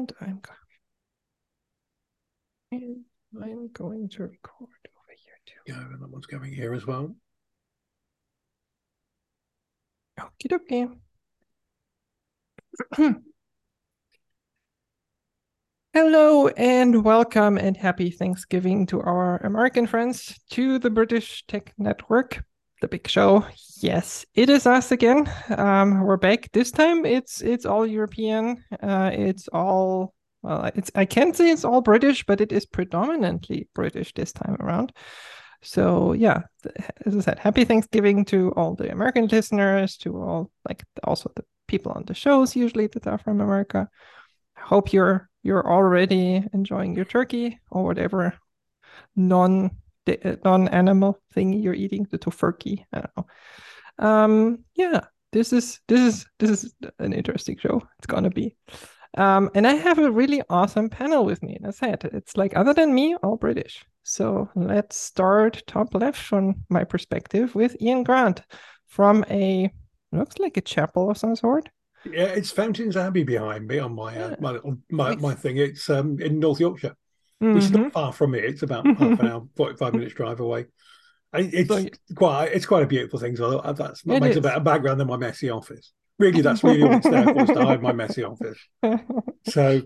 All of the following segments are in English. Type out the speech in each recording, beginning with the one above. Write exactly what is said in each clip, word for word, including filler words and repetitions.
And I'm go- and I'm going to record over here too. Yeah, and that one's going here as well. Okie dokie. Hello and welcome and happy Thanksgiving to our American friends, to the British Tech Network, the big show. Yes, it is us again. Um, we're back. This time it's it's all European. Uh, it's all well, it's I can't say it's all British, but it is predominantly British this time around. So yeah, as I said, happy Thanksgiving to all the American listeners, to all like also the people on the shows usually that are from America. I hope you're you're already enjoying your turkey or whatever non non animal thing you're eating, the tofurkey. I don't know. Um, yeah, this is this is this is an interesting show. It's gonna be. Um, and I have a really awesome panel with me. As I said, it's like other than me, all British. So let's start top left from my perspective with Ian Grant from a looks like a chapel of some sort. Yeah, it's Fountains Abbey behind me on my uh, Yeah. my my, Like, my thing. It's um in North Yorkshire, which is mm-hmm. not far from me. It's about half an hour, forty-five minutes drive away. It's So quite it's quite a beautiful thing. So that's that it makes a is. better background than my messy office. Really, that's really all it's there for, is to hide my messy office. So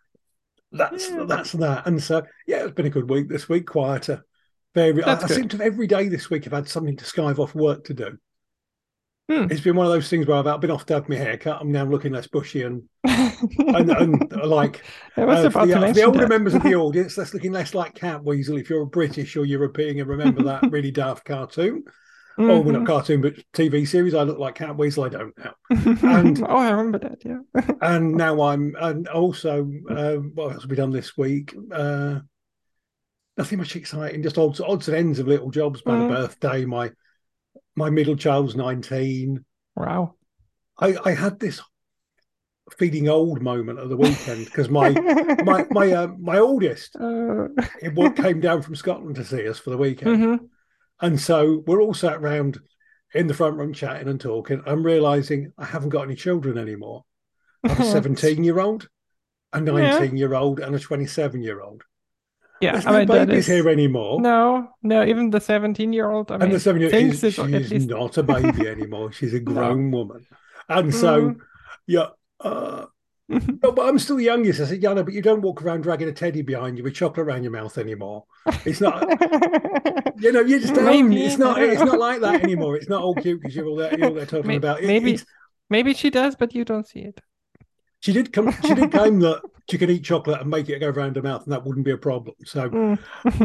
that's Yeah, that's that. And so yeah, it's been a good week this week. Quieter. Very. I, that's I seem good. to have every day this week I've had something to skive off work to do. Hmm. It's been one of those things where I've been off to have my haircut. I'm now looking less bushy and and, and like I was uh, for about to the for the mention older that. members of the audience, that's looking less like Cat Weasel if you're British or European and remember that really daft cartoon. Oh, well, not Mm-hmm. cartoon, but T V series. I look like Cat Weasel. I don't now. And Oh, I remember that. Yeah. and now I'm and also uh, what else have we done this week? Uh, nothing much exciting. Just odds odds and ends of little jobs. About a Mm. birthday. My my middle child's nineteen. Wow. I, I had this feeling old moment of the weekend because my my my uh, my oldest uh, it came down from Scotland to see us for the weekend, mm-hmm. and so we're all sat around in the front room chatting and talking. I'm realizing I haven't got any children anymore. I have a seventeen year old, a Yeah. nineteen year old, and a twenty-seven year old. Yeah. There's I no mean, that babies is here anymore. no, no. Even the seventeen-year-old. I And the mean, seven year thinks is it's she at is least not a baby anymore. She's a no. grown woman. And so Mm. yeah, uh, no, but I'm still the youngest. I said, yeah, no, but you don't walk around dragging a teddy behind you with chocolate around your mouth anymore. It's not, you know, you just don't. Maybe It's I not. don't It's not know. like that anymore. It's not all cute because you're all there. You're all there talking about it. Maybe, It's. maybe she does, but you don't see it. She did come. She did claim that she could eat chocolate and make it go around her mouth, and that wouldn't be a problem. So Mm.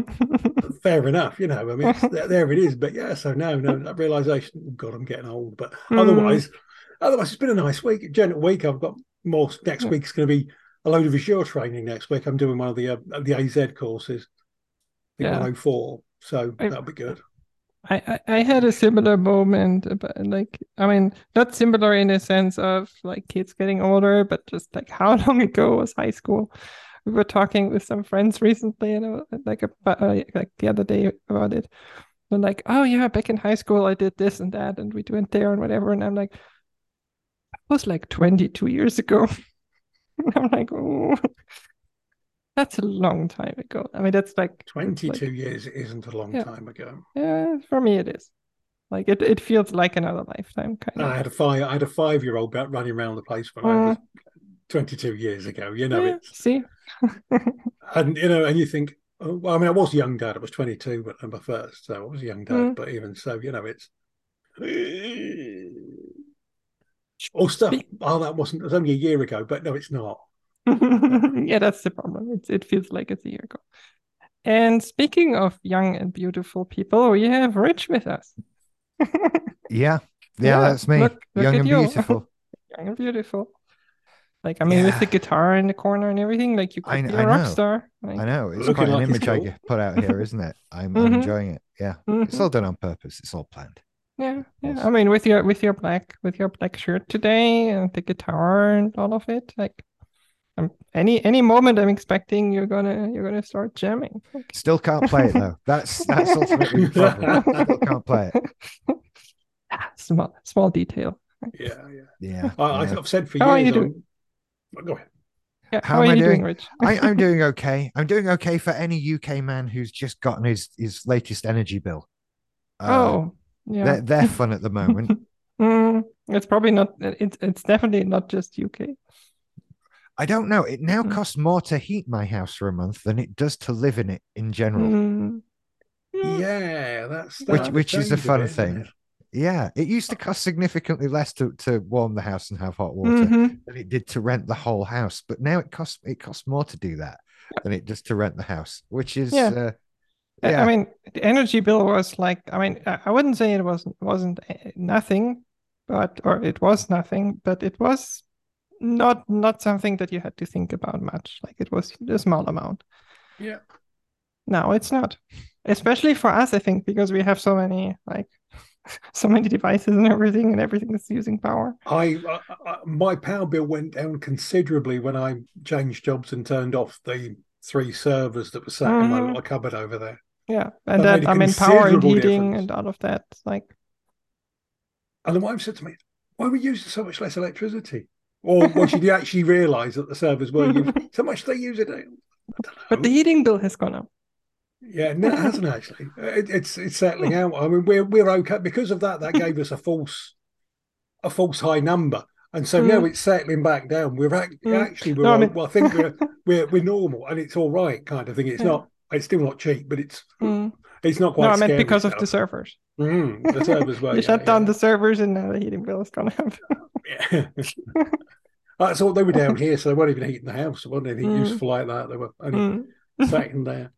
fair enough, you know. I mean, it's, there, there it is. But yeah, so no, no, that realization. Oh God, I'm getting old. But Mm. otherwise, otherwise, it's been a nice week. General week. I've got more. Next Yeah. week's going to be a load of Azure training. Next week, I'm doing one of the uh, the A Z courses. I think Yeah. one oh four. So I, that'll be good. I, I I had a similar moment, but like, I mean, not similar in a sense of like kids getting older, but just like how long ago was high school? We were talking with some friends recently, and I was, like about, uh, like the other day about it. They're like, oh yeah, back in high school I did this and that, and we went there and whatever. And I'm like, that was like twenty-two years ago. And I'm like, oh, that's a long time ago. I mean, that's like that's twenty-two like years isn't a long yeah, time ago. yeah. For me, it is. Like it, it feels like another lifetime, kind of. I had a five. I had a five year old running around the place when I was Mm, twenty-two years ago. You know, yeah, it's see? and you know, and you think, oh, well, I mean, I was a young dad. I was twenty-two, but number first, so I was a young dad. Mm. But even so, you know, it's all stuff. Speak. Oh, that wasn't. It was only a year ago, but no, it's not. Yeah, that's the problem. It's, it feels like it's a year ago. And speaking of young and beautiful people, we have Rich with us. Yeah, yeah, Yeah, that's me. look, look Young at and you. beautiful. Young and beautiful. Like, I mean, with the Yeah, guitar in the corner and everything, like you I could be I a rock know, star. I Like, know. It's Looking quite an like it's image I cool. get put out here, isn't it? I'm I'm mm-hmm, enjoying it. Yeah, it's mm-hmm. all done on purpose. It's all planned. Yeah, yeah. Yes. I mean, with your with your black with your black shirt today and the guitar and all of it, like, um, any any moment I'm expecting you're gonna you're gonna start jamming. Like, Still can't play it though. That's that's ultimately the problem. Still can't play it. small small detail. Yeah, yeah. Yeah, I, yeah. I've said for How are years, you doing? I'm. Go ahead. Yeah, How how, am are I you doing? doing, Rich? I, I'm doing okay. I'm doing okay for any U K man who's just gotten his his latest energy bill. Uh, Oh, yeah. they're they're fun at the moment. Mm, it's probably not. It's it's definitely not just U K. I don't know. It now Mm. costs more to heat my house for a month than it does to live in it in general, Mm. Yeah. Yeah, that's which starting to which is a change a fun bit, isn't thing. it? Yeah, it used to cost significantly less to, to warm the house and have hot water Hmm. than it did to rent the whole house. But now it costs it costs more to do that than it does to rent the house, which is Yeah. uh, I I yeah. mean, the energy bill was like. I mean, I I wouldn't say it wasn't wasn't uh, nothing, but or it was nothing, but it was not not something that you had to think about much. Like it was a small amount. Yeah. No, it's not. Especially for us, I think, because we have so many like so many devices and everything, and everything is using power. I, I, I my power bill went down considerably when I changed jobs and turned off the three servers that were sat in my Hmm. little cupboard over there. Yeah, and That made that a I mean, power and considerable heating difference. and all of that. Like, And the wife said to me, "Why are we using so much less electricity?" Or well, she did actually realise that the servers were used so much they use it. I but don't the know. heating bill has gone up. Yeah, no, it hasn't actually. It, it's it's settling out. I mean, we're we're okay because of that. That gave us a false a false high number, and so now Mm, it's settling back down. We're act, mm. actually No, I we're mean, well, I think we're we're we're normal, and it's all right, kind of thing. It's yeah. not. It's still not cheap, but it's Mm. it's not No, I quite meant scary because of the stuff. servers. Mm, the servers were, You yeah, shut down yeah, the servers, and now the heating bill has gone up. yeah. I thought they were down here, so they weren't even heating the house. There wasn't anything Mm, useful like that. They were only mm. sat in there.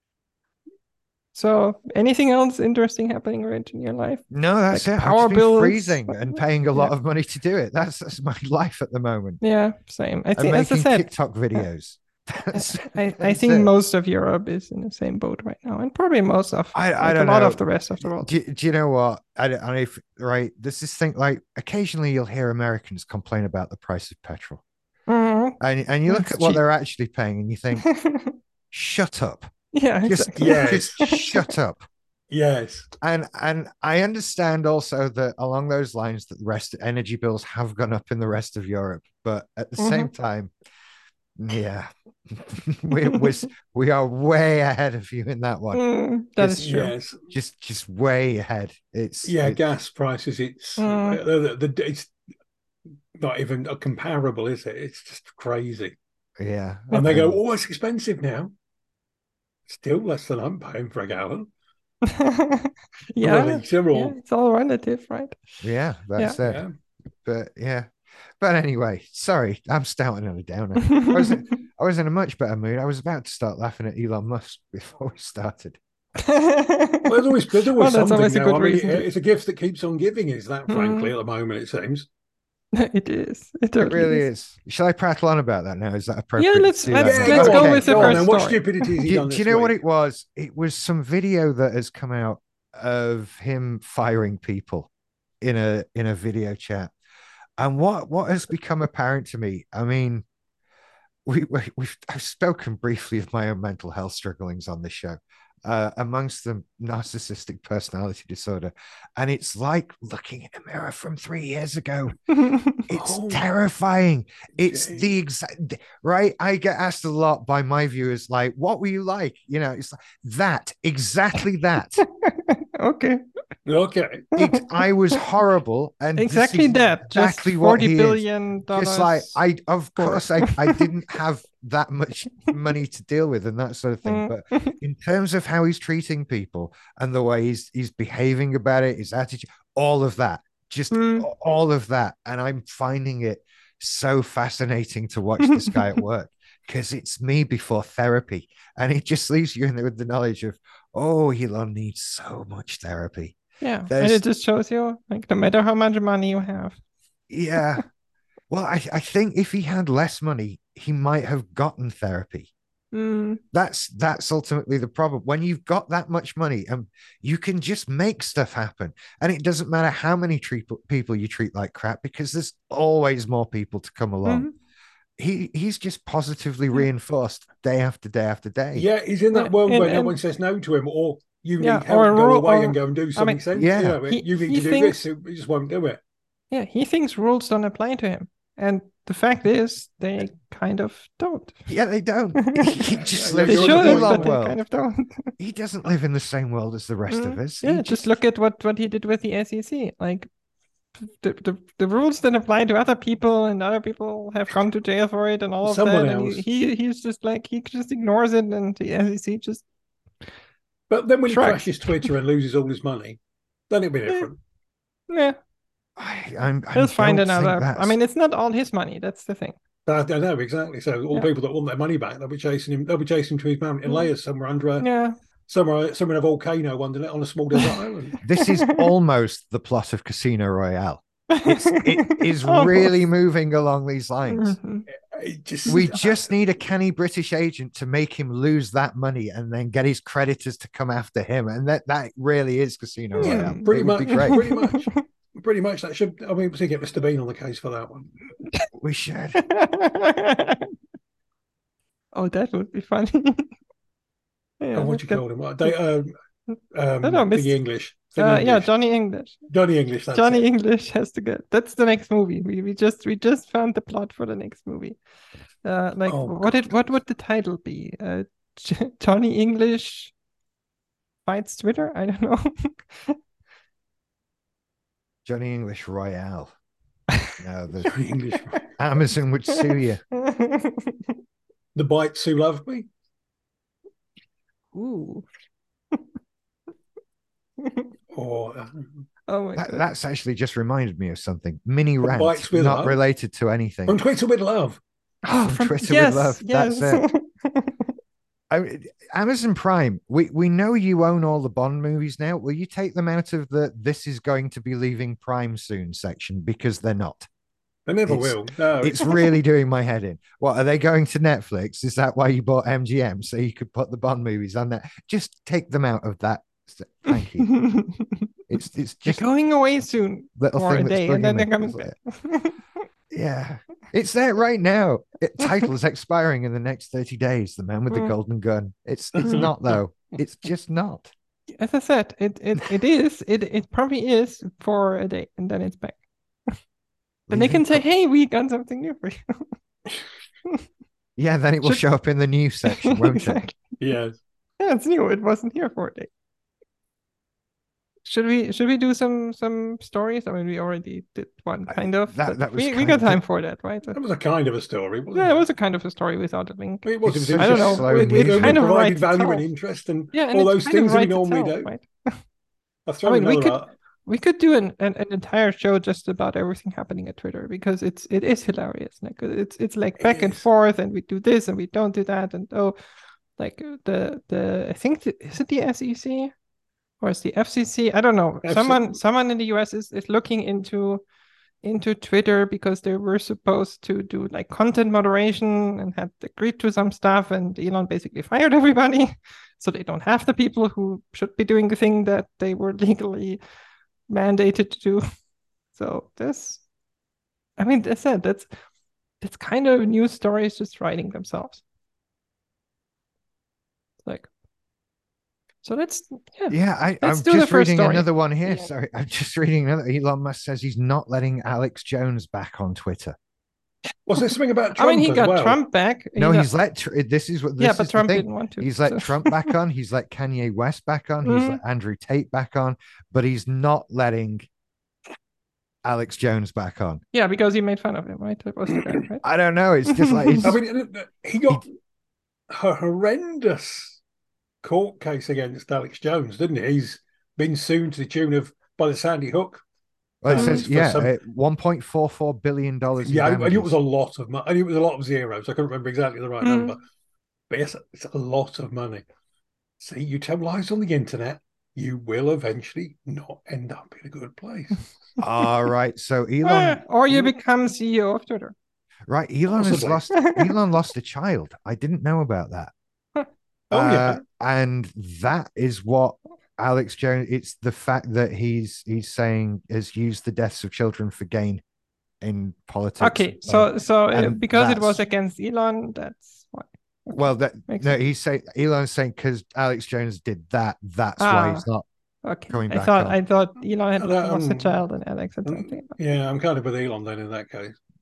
So, anything else interesting happening right in your life? No, that's Like it. I've power just been bills? freezing and paying a Yeah, lot of money to do it. That's that's my life at the moment. yeah, same. I I'm think, as I making said, TikTok uh, videos. I, That's I, I that's think it. most of Europe is in the same boat right now, and probably most of I I like a don't lot of know. the rest of the world. Do, do you know what? I don't, I don't if, right. There's this thing like occasionally you'll hear Americans complain about the price of petrol, Mhm. and and you look It's at what cheap. they're actually paying, and you think, shut up, Yeah, just exactly. Yes, just shut up. yes. And and I understand also that along those lines that the rest energy bills have gone up in the rest of Europe, but at the same Mhm. time, yeah, we we we are way ahead of you in that one. Mm, that is Just true. Yes, just just way ahead. It's yeah. it's Gas prices. It's Mm, the, the, the it's not even a comparable, is it? It's just crazy. yeah, And they go, and "Oh, it's expensive now." Still less than I'm paying for a gallon or a yeah, litre, yeah, or it's all relative, right? yeah, Yeah. that's it. yeah. But yeah, but anyway, sorry, I'm starting on a downer. I was in, I was in a much better mood. I was about to start laughing at Elon Musk before we started. Well, there's always there's Well, always that's something always a now. good I mean, reason to. it's a gift that keeps on giving. Is that, frankly, Mm, at the moment it seems. it is. It It totally really is. is. Shall I prattle on about that now? Is that Yeah, appropriate let's to do that let's Yeah, now? let's go go on, with Okay. the go on. first Then what story. stupidity has he Do, done do you this know what week? it was? It was some video that has come out of him firing people in a in a video chat. And what what has become apparent to me, I mean, we, we we've I've spoken briefly of my own mental health strugglings on this show. Uh, amongst them, narcissistic personality disorder, and it's like looking in a mirror from three years ago. It's Oh, terrifying. It's gee. the exact right. I get asked a lot by my viewers, like, "What were you like?" You know, it's like that exactly that. Okay. Okay. It, I was horrible, and this Exactly is that. Just exactly what forty he is. billion Just like dollars I, of poor. course, I, I didn't have that much money to deal with and that sort of thing. Mm. But in terms of how he's treating people and the way he's he's behaving about it, his attitude, all of that, just Mm. all of that, and I'm finding it so fascinating to watch this guy at work because it's me before therapy, and it just leaves you in there with the knowledge of, oh, Elon needs so much therapy. Yeah, and it There's just shows you, like, no matter how much money you have. yeah. Well, I, I think if he had less money, he might have gotten therapy. Mm. That's that's ultimately the problem. When you've got that much money, and you can just make stuff happen, and it doesn't matter how many treat, people you treat like crap because there's always more people to come along. Mm. He he's just positively Yeah. reinforced day after day after day. Yeah, he's in that Yeah, world and, where no and one says no to him, or you yeah, need or help, go rule, away or and go and do I something mean, sense. You Yeah, know, he you need he to do this. thinks He just won't do it. yeah he thinks rules don't apply to him. And the fact is, they kind of don't. Yeah, they don't. He just Yeah, lives They you're in on the should, point, the Elon but they world. kind of don't. He doesn't live in the same world as the rest of Mm, us. Yeah, He just just look at what what he did with the S E C. Like the, the the rules that apply to other people, and other people have gone to jail for it, and all of Someone that. And he, else. he he's just like he just ignores it, and the S E C just But then when he Shrugs. crashes Twitter and loses all his money, then it'll be different. yeah, I, I'm, I he'll find don't think another. I that's- mean, it's not all his money. That's the thing. I don't know exactly. So all Yeah. the people that want their money back, they'll be chasing him. They'll be chasing him to his mountain Mm. layers somewhere under a Yeah, somewhere somewhere in a volcano under on a small desert island. This is almost the plot of Casino Royale. It's, it is Almost. really moving along these lines. Mhm. It just We just need a canny British agent to make him lose that money and then get his creditors to come after him. And that, that really is Casino Yeah, Royale. pretty It would much. be great. Pretty much. Pretty much. That should. I mean, we get Mister Bean on the case for that one. We should. Oh, that would be funny. Yeah, Oh, what do you that- call him? What, they, um, um, No, no, the Mister English. The Uh, yeah, English. Johnny English. Johnny English. That's Johnny it. English has to go. That's the next movie. We we just we just found the plot for the next movie. Uh, like Oh, what God. it what would the title be? Uh, J- Johnny English fights Twitter. I don't know. Johnny English Royale. No, the Johnny English. Amazon would sue you. The bites who love me. Ooh. Or uh, Oh my That, god. that's actually just reminded me of something. Mini rant, Bites with not love. related to anything. on Twitter with love. Oh, from from Twitter with yes, love, yes. that's I mean, Amazon Prime, we, we know you own all the Bond movies now. Will you take them out of the this is going to be leaving Prime soon section? Because they're not. They never It's- will. No, It's really doing my head in. What, are they going to Netflix? Is that why you bought M G M? So you could put the Bond movies on there? Just take them out of that. Thank you. It's it's They're just going away soon little for a thing that's day, and then they're bugging coming me. back. Yeah, it's there right now. It, title is expiring in the next thirty days. The Man with the Mm. Golden Gun. It's it's not though. It's just not. As I said, it it it is. It it probably is for a day, and then it's back. Then they can say, "Hey, we got something new for you." Yeah, then it will Should- show up in the news section, won't it? Exactly. yes. Yeah, it's new. It wasn't here for a day. Should we should we do some some stories? I mean, we already did one I- kind of. that- but that was we, we kind got of- time for that, right? That was a kind of a story, wasn't Yeah, it? it was a kind of a story without a link. It was. It's It was such I don't a know. slow It, news. it we kind of provided writes value and itself. interest and Yeah, and all it those kind of things that we writes normally itself, do. right? I'll throw I mean, we another could- out. We could do an, an an entire show just about everything happening at Twitter because it's it is hilarious. Like it's it's like It back and is. forth, and we do this and we don't do that, and oh, like the the I think the, is it the S E C or is the F C C? I don't know. F C Someone someone in the U S is is looking into into Twitter because they were supposed to do like content moderation and had agreed to some stuff, and Elon basically fired everybody, so they don't have the people who should be doing the thing that they were legally mandated to do. So this, I mean, that's it. That's that's kind of news stories just writing themselves. Like, so let's yeah. Yeah, I, I'm Let's do the just first reading story. another one here. Yeah. Sorry, I'm just reading another. Elon Musk says he's not letting Alex Jones back on Twitter. Was there something about I Trump mean, he as got well? Trump back. No, He he's got- let. Tr- This is what. This yeah, is but the Trump thing. didn't want to. He's let so- Trump back on. He's let Kanye West back on. He's Mhm. let Andrew Tate back on. But he's not letting Alex Jones back on. Yeah, because he made fun of him, right? That was the guy, right? I don't know. It's just like. It's, I mean, he got a horrendous court case against Alex Jones, didn't he? He's been sued to the tune of by the Sandy Hook. well, it um, says for yeah, some- uh, one point four four billion dollars. Yeah, and it was a lot of money. And it was a lot of zeros. I can't remember exactly the right Mm. number. But yes, it's a lot of money. See, you tell lies on the internet, you will eventually not end up in a good place. All right. So Elon. Eh, or you become C E O of Twitter. Right, Elon has Possibly. lost. Elon lost a child. I didn't know about that. Oh, yeah. Uh, and that is what Alex Jones. It's the fact that he's he's saying has used the deaths of children for gain in politics. Okay, so so uh, and because it was that's- against Elon, that's why. well, that Makes no, sense. he's saying Elon's saying because Alex Jones did that. That's why Ah. he's not. Okay, Coming I back thought on. I thought Elon had Uh, lost a um, child and Alex had um, something. Yeah, I'm kind of with Elon then in that case.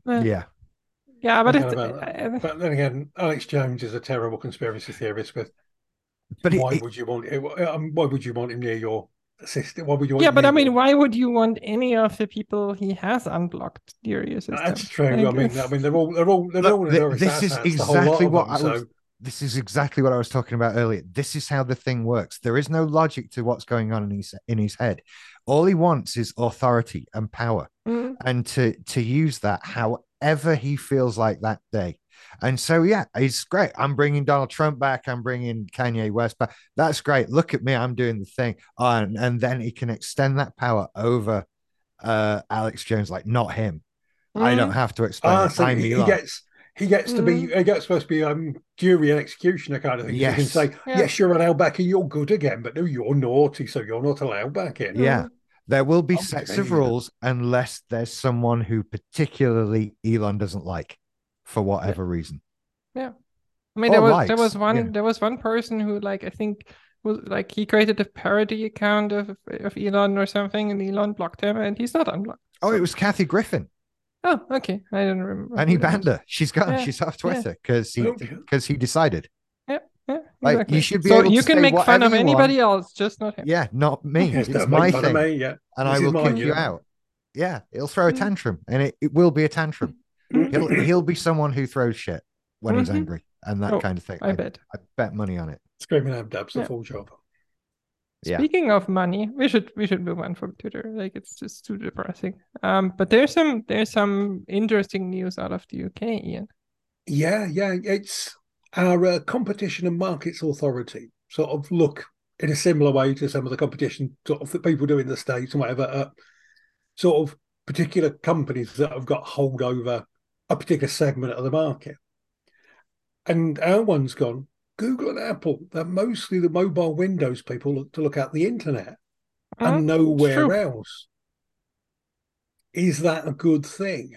Uh, Yeah. yeah, but Again, it's about that. uh, But then again, Alex Jones is a terrible conspiracy theorist. But But it, why it, would you want? Um, why would you want him near your assistant? Why would you want yeah, him but near I mean, your? why would you want any of the people he has unblocked near your That's system? true. I Like, mean, I mean, they're all they're all they're look, all th- Notorious this is asshats, the whole lot exactly of what them. I was. So This is exactly what I was talking about earlier. This is how the thing works. There is no logic to what's going on in his in his head. All he wants is authority and power, mm, and to to use that however he feels like that day. And so, yeah, it's great. I'm bringing Donald Trump back. I'm bringing Kanye West back. That's great. Look at me. I'm doing the thing. Oh, and, and then he can extend that power over uh, Alex Jones, like not him. I don't mm, have to explain ah, it. so I'm he, he Elon. gets he gets to be mm, he gets supposed to be um jury and executioner kind of thing. So he can Yes. say, yeah, yes, you're allowed back and you're good again, but no, you're naughty, so you're not allowed back in. Yeah. mm, There will be I'm sets of Jesus. rules unless there's someone who particularly Elon doesn't like for yeah, whatever reason. yeah. I mean, Or there was there was likes. one Yeah. there was one person who like I think was like he created a parody account of of Elon or something, and Elon blocked him, and he's not unblocked. Oh, So it was Kathy Griffin. oh, okay, I didn't remember And who he that banned was. her. She's gone. Yeah, She's off yeah, Twitter because he Oh, yeah. because he decided. yeah, yeah, Like you exactly. should be So able you to can say make fun whatever of you want. anybody else, just not him. Yeah, not me. Yes, It's don't make my fun thing. of me. Yeah, And this I is will mine. kick you Yeah. out. Yeah, he'll throw a Mm, tantrum and it, it will be a tantrum. He'll he'll be someone who throws shit when he's mm-hmm. angry and that Oh, kind of thing. I I, bet. I bet money on it. Screaming abdabs, the Yeah. full job. Yeah. Speaking of money, we should we should move on from Twitter. Like it's just too depressing. Um, but there's some there's some interesting news out of the U K, Ian. Yeah, yeah. It's our uh, Competition and Markets Authority sort of look in a similar way to some of the competition sort of that people do in the States and whatever, uh, sort of particular companies that have got hold over a particular segment of the market. And our one's gone, Google and Apple, they're mostly the mobile Windows people look to look at the internet Mm, and it's nowhere true. else. Is that a good thing?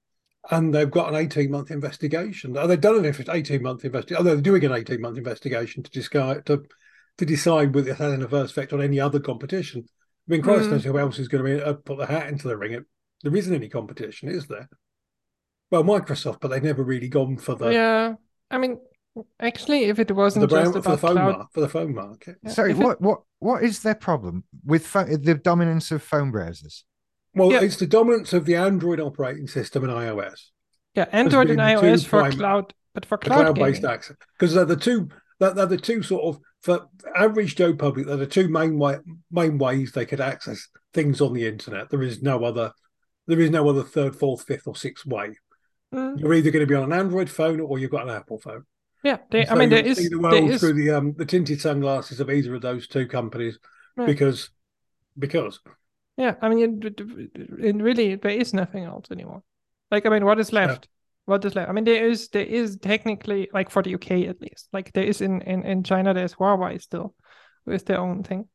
And they've got an eighteen-month investigation. They've done an eighteen-month investigation. Oh, they're doing an eighteen-month investigation to decide to, to decide whether it had an adverse effect on any other competition. I mean, Christ Mm, knows who else is going to be, uh, put the hat into the ring. There isn't any competition, is there? Well, Microsoft, but they've never really gone for the yeah. I mean, actually, if it for the wasn't just brown for the about phone cloud, mar- for the phone market. yeah, Sorry, if it, what what what is their problem with pho- the dominance of phone browsers? Well, yeah, it's the dominance of the Android operating system and iOS yeah, as Android and being the two iOS for prime cloud, but for the cloud cloud-based gaming. access, because they're the two they're, they're the two sort of for average Joe public. They're the two main way, main ways they could access things on the internet. There is no other there is no other third, fourth, fifth, or sixth way. Mm, You're either going to be on an Android phone or you've got an Apple phone. yeah, they, And I so mean, there you'll see is the there world is through the um the tinted sunglasses of either of those two companies yeah, because because yeah. I mean, it, it really there is nothing else anymore. Like, I mean, what is so, left? What is left? I mean, there is there is technically like for the U K at least, like there is in in in China there's Huawei still with their own thing.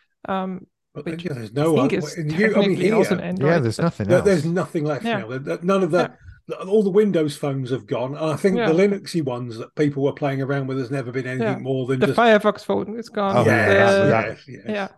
Um, but which yeah, there's I no think other. is In you, I mean, technically also an here Yeah, Android, there's but nothing there, there's else. nothing left yeah, now. There- None of yeah, the all the Windows phones have gone, and I think yeah, the Linuxy ones that people were playing around with has never been anything yeah. more than The just Firefox phone is gone. Oh yeah, that yes, The that yes, yes. yeah,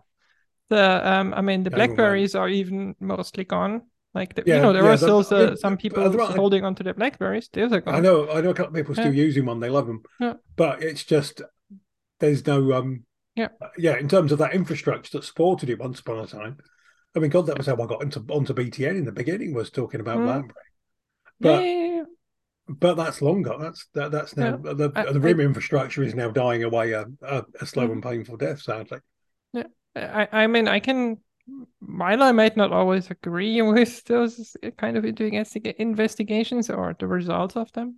the um, I mean, the Game and went. Blackberries are even mostly gone. Like the, you Yeah, know, there yeah. are The, still I uh, mean, some but people there are- holding onto their Blackberries. Those are I gone. know, I know a couple of people still Yeah. using one. They love them, Yeah. but it's just there's no um Yeah. yeah. In terms of that infrastructure that supported it once upon a time. I mean, God, that was how I got into onto B T N in the beginning. Was talking about Mm. BlackBerry, Yeah, but yeah, yeah. but that's long gone. That's that, that's now Yeah. the I, the RIM I, infrastructure is now dying away a, a, a slow Mhm. and painful death. Sadly, yeah. I, I mean, I can, while I might not always agree with those kind of investiga- investigations or the results of them,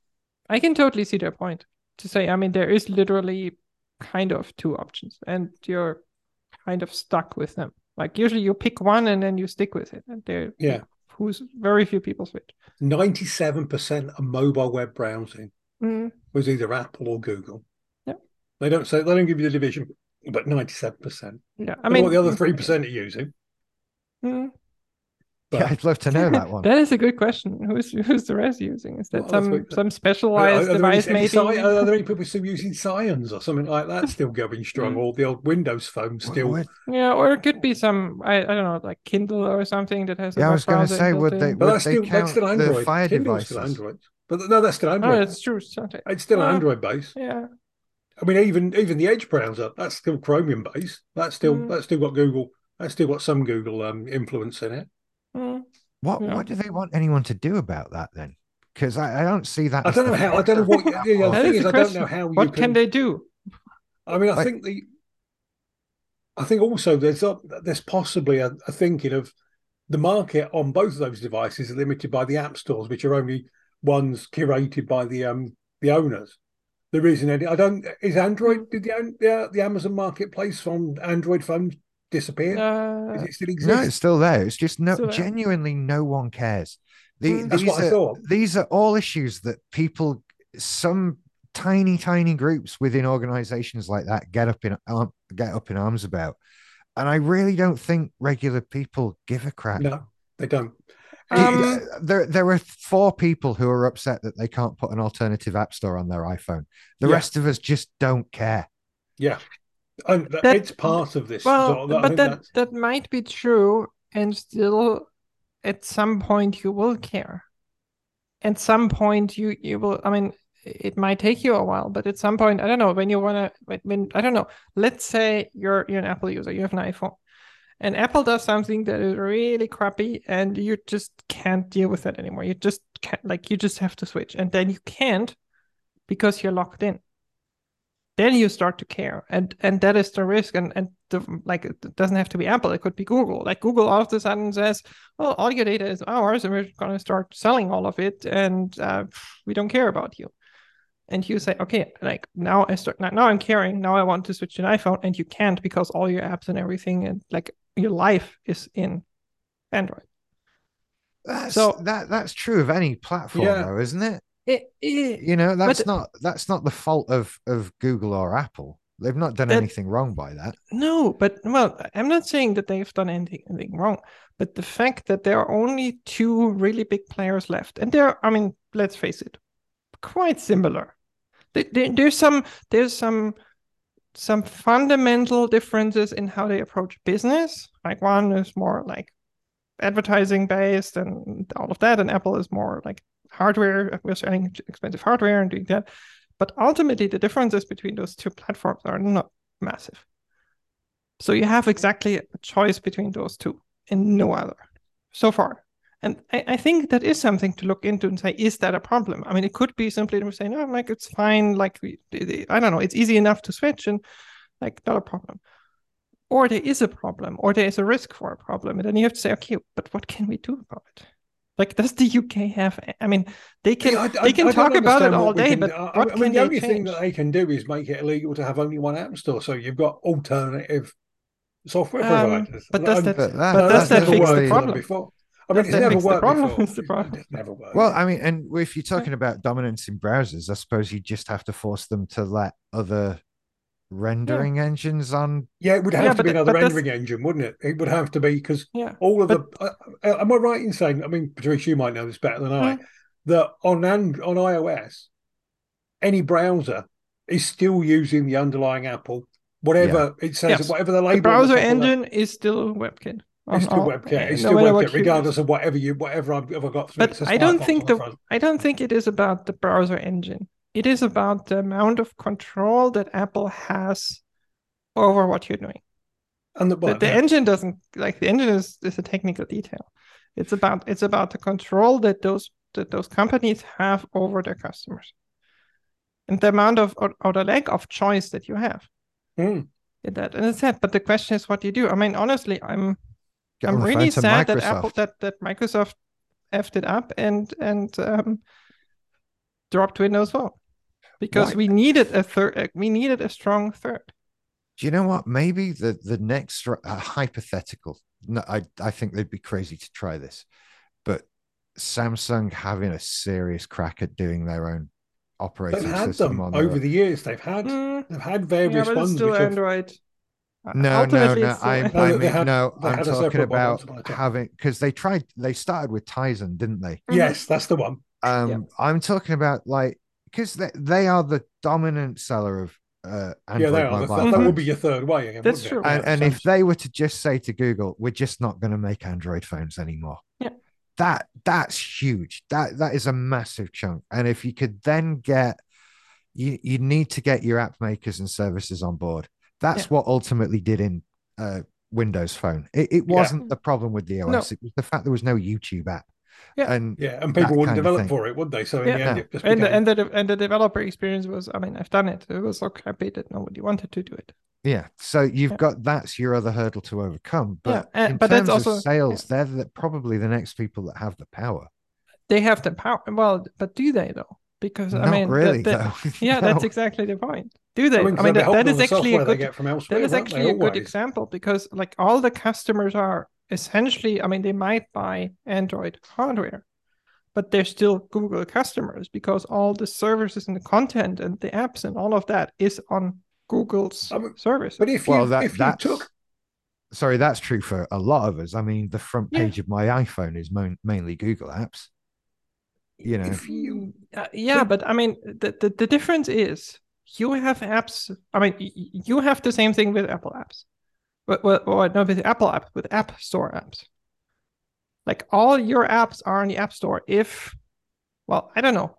I can totally see their point to say, I mean, there is literally kind of two options, and you're kind of stuck with them. Like usually you pick one and then you stick with it, and there, yeah, who's very few people switch. ninety-seven percent of mobile web browsing Mm. was either Apple or Google. Yeah. They don't say they don't give you the division, but ninety-seven percent. Yeah, I I mean, what the other three percent are using. Mm. But Yeah, I'd love to know that one. That is a good question. Who's who's the rest using? Is that Well, that's some what- some are, specialized are there device any, any maybe? Sci- are there any people still using Scions or something like that still going strong, Mm. or the old Windows phone still? Would- Yeah, or it could be some I, I don't know, like Kindle or something that has a yeah, I web was going to browser say, built would they in. But would that's they still that's count still the Android. Fire Kindle's devices? still Android. But no, that's still Oh, Android. that's true, it's not it? It's still Well, Android based. Yeah. I mean, even even the Edge browser, that's still Chromium based. That's still Mm. that's still got Google. That's still got some Google um, influence in it. Mm. What Yeah. what do they want anyone to do about that then? Because I, I don't see that. I as don't the know how. I fault don't know of what. Apple. You know, the That thing is is, the I don't question. know how you What can. can they do? I mean, I Like- think the. I think also there's a, there's possibly a, a thinking of the market on both of those devices are limited by the app stores, which are only ones curated by the um the owners. There isn't any. I don't. Is Android did the the, the Amazon marketplace on Android phones disappear? Uh, Is it still No, exist? it's still there. It's just no Still there. genuinely no one cares. The, Mm. That's these what I are thought. these are all issues that people, some tiny tiny groups within organizations like that get up in um, get up in arms about, and I really don't think regular people give a crap. No, they don't. Um, It's- there, there are four people who are upset that they can't put an alternative app store on their iPhone. The Yeah. rest of us just don't care. yeah, and th- That- it's part of this. well, So I but think that that's- that might be true, and still, at some point you will care. At some point you you will. I mean, it might take you a while, but at some point, I don't know, when you wanna, when, when I don't know. Let's say you're you're an Apple user, you have an iPhone, and Apple does something that is really crappy, and you just can't deal with that anymore. You just can't, like, you just have to switch, and then you can't because you're locked in. Then you start to care, and and that is the risk. And and the, like, it doesn't have to be Apple; it could be Google. Like, Google all of a sudden says, "Well, all your data is ours, and we're going to start selling all of it, and uh, we don't care about you." And you say, "Okay, like, now I start now, now I'm caring. Now I want to switch to an iPhone," and you can't because all your apps and everything, and like your life is in Android. That's So- that that's true of any platform, Yeah. though, isn't it? It, it, You know, that's But- not that's not the fault of of Google or Apple. They've not done That- anything wrong by that. No, but well, I'm not saying that they've done anything, anything wrong, but the fact that there are only two really big players left, and they're, I mean, let's face it, quite similar. There- there- there's some, there's some, some fundamental differences in how they approach business. Like, one is more like advertising based and all of that, and Apple is more like hardware. We're selling expensive hardware and doing that. But ultimately, the differences between those two platforms are not massive. So you have exactly a choice between those two and no other so far. And I, I think that is something to look into and say, is that a problem? I mean, it could be simply to say, no, like, it's fine. Like, we, I don't know, it's easy enough to switch and like, not a problem. Or there is a problem, or there is a risk for a problem. And then you have to say, okay, but what can we do about it? Like, does the U K have, I mean, they can, Yeah, I- they I- can I talk don't about it understand all what we day, can- but I- I what mean, can the they only thing change? that they can do is make it illegal to have only one app store, so you've got alternative software Um, providers. but does And- that, But that- but no, does that's that never fix worked the really- for them problem? before. I mean, Does it's that never fix the worked problem? before. Is the problem. It's never worked. Well, I mean, and if you're talking about dominance in browsers, I suppose you just have to force them to let other rendering engines on. yeah, it would have Yeah, to but be th- another but that's- rendering engine, wouldn't it? It would have to be because Yeah. all of but- the. Uh, am I right in saying? I mean, Patrice, you might know this better than I. Hmm. That on and on iOS, any browser is still using the underlying Apple, whatever it says, Yes. whatever the label. The on browser top of that. engine is still WebKit. It's still on all- WebKit. eh, It's no still matter what WebKit, you regardless use. of whatever you, whatever I've, if I've got. But it's a I don't smart think box the on front. I don't think it is about the browser engine. It is about the amount of control that Apple has over what you're doing. and the, The, well, the yeah. engine doesn't, like, the engine is, is a technical detail. It's about it's about the control that those that those companies have over their customers, and the amount of or, or the lack of choice that you have Hmm. in that. And it's sad. But the question is, what do you do? I mean, honestly, I'm Get on I'm the phone really to sad that Microsoft. Apple that that Microsoft effed it up and and um, dropped Windows Phone, because Why- we needed a third. uh, We needed a strong third. Do you know what? Maybe the the next uh, hypothetical. No, I I think they'd be crazy to try this, but Samsung having a serious crack at doing their own operating They've had system them on over their, the years. They've had Mm, they've had yeah, various but it's ones still which have Android. No, Ultimately, no, no. it's still I, Android. No, I they mean, had- no. they I'm had a talking separate one once about upon a time. having because they tried. They started with Tizen, didn't they? Mhm. Yes, that's the one. Um, Yeah. I'm talking about like because they, they are the dominant seller of uh, Yeah, they Android are. That, mobile that, that phones. would be your third way again, That's wouldn't true. it? And, Yeah, and if Samsung. they were to just say to Google, "We're just not going to make Android phones anymore," Yeah. that that's huge. That that is a massive chunk. And if you could then get, you you need to get your app makers and services on board. That's Yeah. what ultimately did in uh, Windows Phone. It, it Yeah. wasn't the problem with the O S. No. It was the fact there was no YouTube app. Yeah. And Yeah, and people that wouldn't kind of develop thing. for it, would they? So in Yeah. the end, No. it just And the, became. and the de- and the developer experience was, I mean, I've done it. It was so crappy that nobody wanted to do it. Yeah, so you've Yeah. got that's your other hurdle to overcome. Yeah, But and- in but that's terms also- of sales, they're the, probably the next people that have the power. They have the power. Well, but do they though? Because I Not mean, the- really, the- though. yeah, No. that's exactly the point. Do they? I I mean, mean, 'cause they'll be that, that holding is on the actually a software they good. get from elsewhere, That is won't they, actually a good always? example because, like, all the customers are essentially, I mean, they might buy Android hardware, but they're still Google customers because all the services and the content and the apps and all of that is on Google's I mean, services. But if Well, you that if you that's took sorry, that's true for a lot of us. I mean, the front Yeah. page of my iPhone is mo- mainly Google apps. You know, if you Uh, yeah, but I mean, the, the, the difference is you have apps. I mean, y- y- you have the same thing with Apple apps. But, well, or not with Apple apps, with App Store apps. Like all your apps are in the App Store. If, well, I don't know.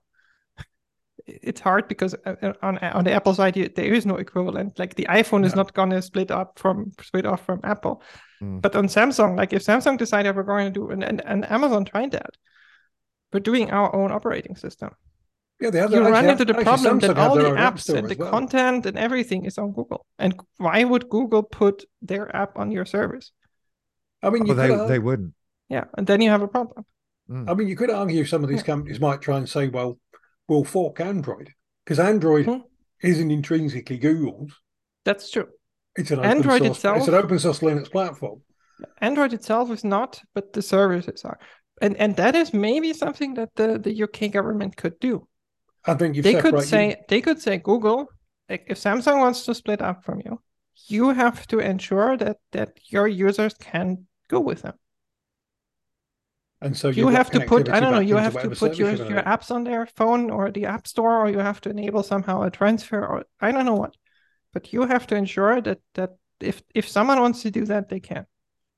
It's hard because uh, on on the Apple side, you, there is no equivalent. Like the iPhone is No. not gonna split up from split off from Apple. Mm. But on Samsung, like if Samsung decided we're going to do, and, and, and Amazon tried that, we're doing our own operating system. yeah, they have You actually run have- into the actually, problem that Samsung have all their the own app apps store and the as well. content and everything is on Google. And why would Google put their app on your service? I mean, you oh, could they argue, they wouldn't. Yeah, and then you have a problem. Mm. I mean, you could argue some of these Yeah. companies might try and say, well, we'll fork Android because Android Hmm. isn't intrinsically Google's. That's true. It's an Android open source. itself- It's an open source Linux platform. Android itself is not, but the services are. And and that is maybe something that the, the U K government could do. I think you've They could separated. say they could say Google, like if Samsung wants to split up from you, you have to ensure that that your users can go with them. and so You you've have got to put, I connectivity don't know, back you into have to whatever put service your, you're gonna your do. apps on their phone or the App Store, or you have to enable somehow a transfer, or I don't know what. But you have to ensure that that if if someone wants to do that, they can.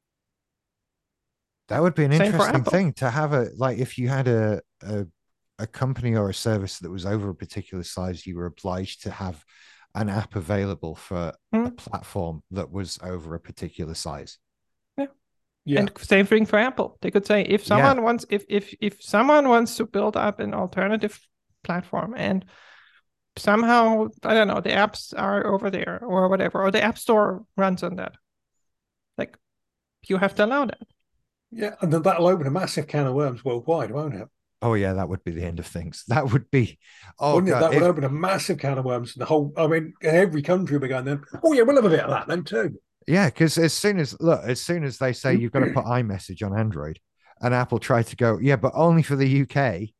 That would be an Same for interesting Apple. thing to have a like if you had a, a a company or a service that was over a particular size, you were obliged to have an app available for Hmm. a platform that was over a particular size. Yeah, And same thing for Apple. They could say if Yeah. someone wants if if if someone wants to build up an alternative platform and somehow I don't know the apps are over there or whatever, or the App Store runs on that, like you have to allow that. yeah, and then that'll open a massive can of worms worldwide, won't it? Oh yeah, that would be the end of things. That would be oh Wouldn't it? god. That would if- open a massive can of worms. The whole, I mean, every country will be going then. Oh yeah, we'll have a bit of that then too. Yeah, because as soon as look, as soon as they say you've got to put iMessage on Android, and Apple tried to go, yeah, but only for the U K.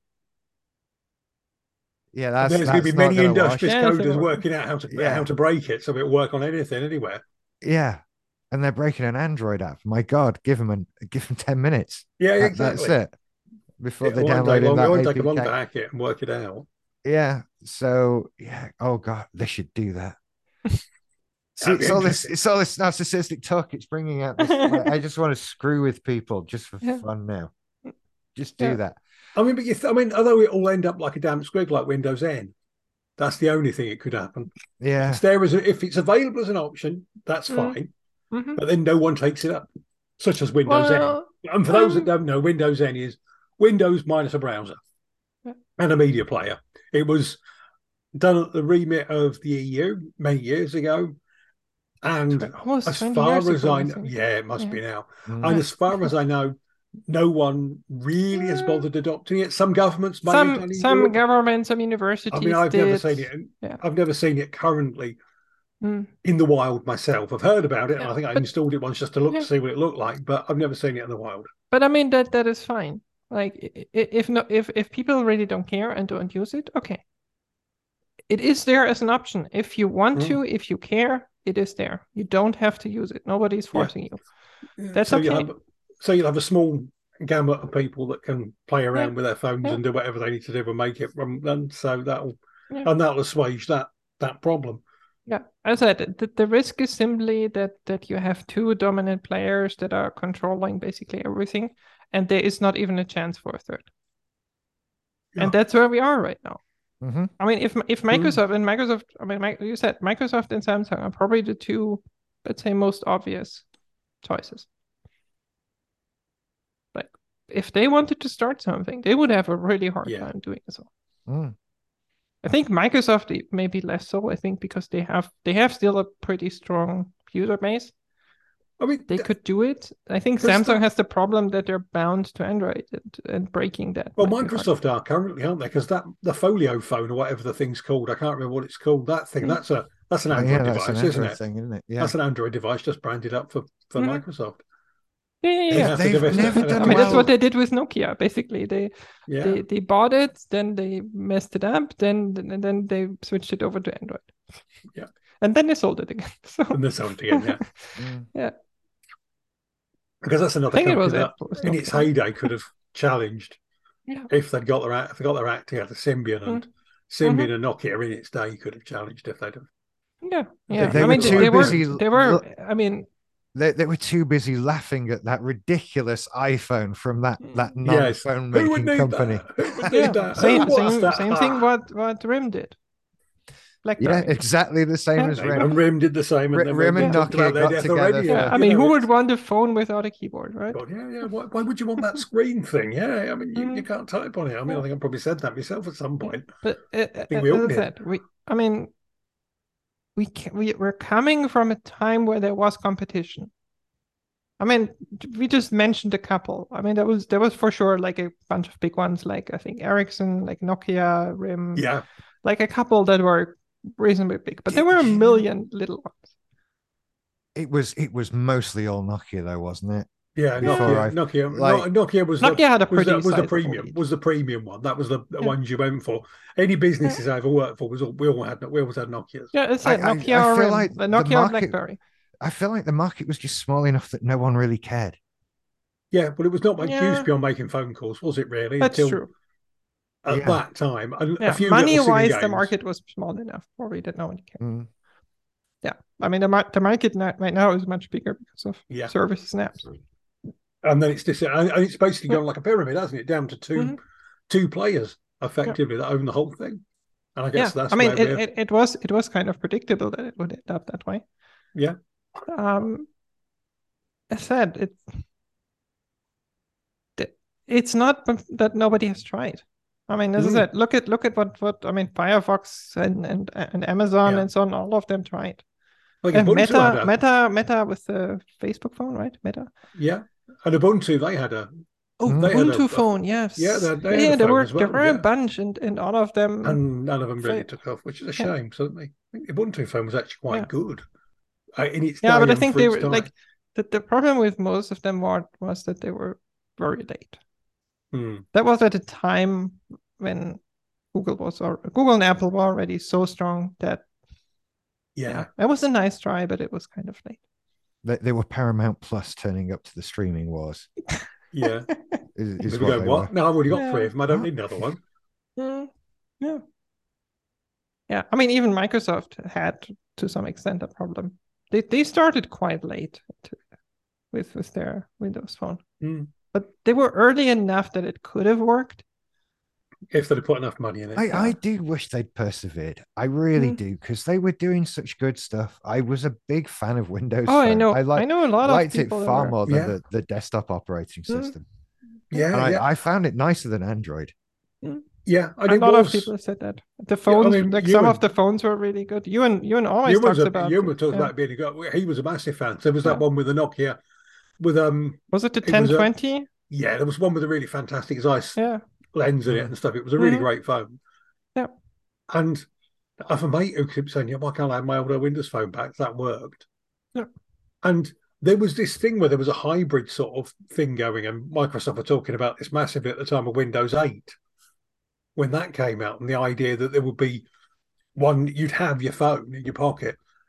Yeah, that's There's going to that's be not many gonna industrious wash. Yeah, coders so- working out how to Yeah. how to break it so it'll work on anything, anywhere. wash. Yeah, and they're breaking an Android app. My God, give them an give them ten minutes. Yeah, That- exactly. That's it. Before It they won't download take in long. It that won't take them long to A P K. hack it and work it out. Yeah. So yeah. Oh God, they should do that. See, That'd be it's all this. interesting. It's all this narcissistic talk. It's bringing out this. like, I just want to screw with people just for Yeah. fun now. Just do Yeah. that. I mean, but you th- I mean, although it will end up like a damn squig like Windows N, that's the only thing it could happen. Yeah. It's there as a, if it's available as an option, that's Mm. fine. Mhm. But then no one takes it up, such as Windows Well, N. And for those um, that don't know, Windows N is Windows minus a browser Yeah. and a media player. It was done at the remit of the E U many years ago. And tw- almost as twenty far years as ago, I I know, think. yeah, it must Yeah. be now. Mm. And as far as I know, no one really has Yeah. bothered adopting it. Some governments may have done Some in some Europe. governments, some universities. I mean, I've never did. seen it. Yeah. I've never seen it currently Mm. in the wild myself. I've heard about it, and Yeah, I think I but- installed it once just to look Yeah. to see what it looked like, but I've never seen it in the wild. But I mean that that is fine. Like i- i- if no if if people really don't care and don't use it, okay. It is there as an option. If you want Mm. to, if you care, it is there. You don't have to use it. Nobody's forcing yeah. you. Yeah. That's so okay. You'll have, so you'll have a small gamut of people that can play around yeah. with their phones yeah. and do whatever they need to do and make it run. And so that'll yeah. and that'll assuage that that problem. Yeah, as I said, the, the risk is simply that that you have two dominant players that are controlling basically everything, and there is not even a chance for a third. Yeah. And that's where we are right now. Mm-hmm. I mean, if if Microsoft mm. and Microsoft, I mean, you said Microsoft and Samsung are probably the two, let's say, most obvious choices. Like, if they wanted to start something, they would have a really hard yeah. time doing so. Mm. I think Microsoft maybe less so. I think because they have they have still a pretty strong user base. I mean, they th- could do it. I think Samsung the, has the problem that they're bound to Android and, and breaking that. Well, Microsoft are currently, aren't they? Because that the Folio phone or whatever the thing's called, I can't remember what it's called. That thing, mm. that's a that's an Android oh, yeah, device, an Android isn't it? Thing, isn't it? Yeah, that's an Android device just branded up for for mm. Microsoft. Yeah, yeah, yeah. They've, they've never done I mean, well. that's what they did with Nokia. Basically, they yeah. they they bought it, then they messed it up, then and then they switched it over to Android. Yeah, and then they sold it again. So. And they sold it again. Yeah, mm. yeah. Because that's another company was that, it, in its heyday, could have challenged yeah. if they'd got their act, if they got their act together. Symbian and mm. Symbian mm-hmm. and Nokia in its day could have challenged if they'd have. Yeah, yeah. They, they I were mean, too they busy. Were, they were. I mean. They, they were too busy laughing at that ridiculous iPhone from that, that yes. non-phone making company. Yeah. Same, same, same thing what, what RIM did. BlackBerry. Yeah, exactly the same yeah. as RIM. And RIM did the same. And R- RIM and Nokia got together. Already, yeah. I mean, who would want a phone without a keyboard, right? God, yeah, yeah. Why, why would you want that screen thing? Yeah, I mean, you, you can't type on it. I mean, I think I probably said that myself at some point. But uh, I think we all did. Said, we, I mean, we, can, we we're coming from a time where there was competition. I mean, we just mentioned a couple. I mean, there was there was for sure like a bunch of big ones, like I think Ericsson, like Nokia, RIM. Yeah. Like a couple that were reasonably big, but there were a million little ones. It was it was mostly all Nokia though, wasn't it? Yeah, Nokia. Nokia, like, Nokia was Nokia the, had a pretty was the, was the premium lead. was the premium one. That was the, the yeah. ones you went for. Any businesses yeah. I ever worked for was all, we all had we always had Nokias. Yeah, it's like Nokia I, I or like the Nokia the market, or BlackBerry. I feel like the market was just small enough that no one really cared. Yeah, but it was not much yeah. use beyond making phone calls, was it really? That's Until true. At yeah. that time, a, yeah. a few money-wise, the market was small enough. Probably that no one cared. Mm. Yeah, I mean the mar- the market right now is much bigger because of yeah. services and apps. And then it's just and it's basically gone like a pyramid, hasn't it? Down to two mm-hmm. two players effectively yeah. that own the whole thing. And I guess yeah. that's. I mean, it, it, it was it was kind of predictable that it would end up that way. Yeah. Um, I said it. It's not that nobody has tried. I mean, as mm. I said, look at look at what, what I mean. Firefox and and, and Amazon yeah. and so on. All of them tried. Like and Meta, Meta, Meta with the Facebook phone, right? Meta. Yeah, and Ubuntu they had a. Oh, Ubuntu a, phone, yes. Yeah, they, they yeah, had a there were well, there were yeah. a bunch, and, and all of them. And none of them really took off, which is a shame. Yeah. Certainly, I think Ubuntu phone was actually quite yeah. good. Uh, in its yeah, but I think they were time. like the, the problem with most of them were, was that they were very late. Hmm. That was at a time when Google was or Google and Apple were already so strong that yeah, yeah it was a nice try, but it was kind of late. They, they were Paramount Plus turning up to the streaming wars. Yeah, is, is what, go, what? No, I've already got yeah. three of them. I don't need another one. Mm, yeah, yeah. I mean, even Microsoft had to some extent a problem. They they started quite late to, with with their Windows Phone, mm. but they were early enough that it could have worked if they'd put enough money in it. I, yeah. I do wish they'd persevered. I really mm. do, because they were doing such good stuff. I was a big fan of Windows. Oh, Phone. I know. I, like, I know a lot liked of people it far were... more than yeah. the, the desktop operating system. Mm. Yeah, and yeah. I, I found it nicer than Android. Mm. Yeah, I a lot was... of people said that the phones, yeah, I mean, like some and, of the phones, were really good. You and you and always talks a, about. You talks yeah. about being a good. He was a massive fan. There was that yeah. one with the Nokia, with um. Was it the ten twenty? Yeah, there was one with a really fantastic size yeah. lens in mm. it and stuff. It was a really mm. great phone. Yeah, and I have a mate who kept saying, "Yeah, why can't I have my older Windows Phone back?" That worked. Yeah, and there was this thing where there was a hybrid sort of thing going, and Microsoft were talking about this massively at the time of Windows eight. When that came out, and the idea that there would be one, you'd have your phone in your pocket,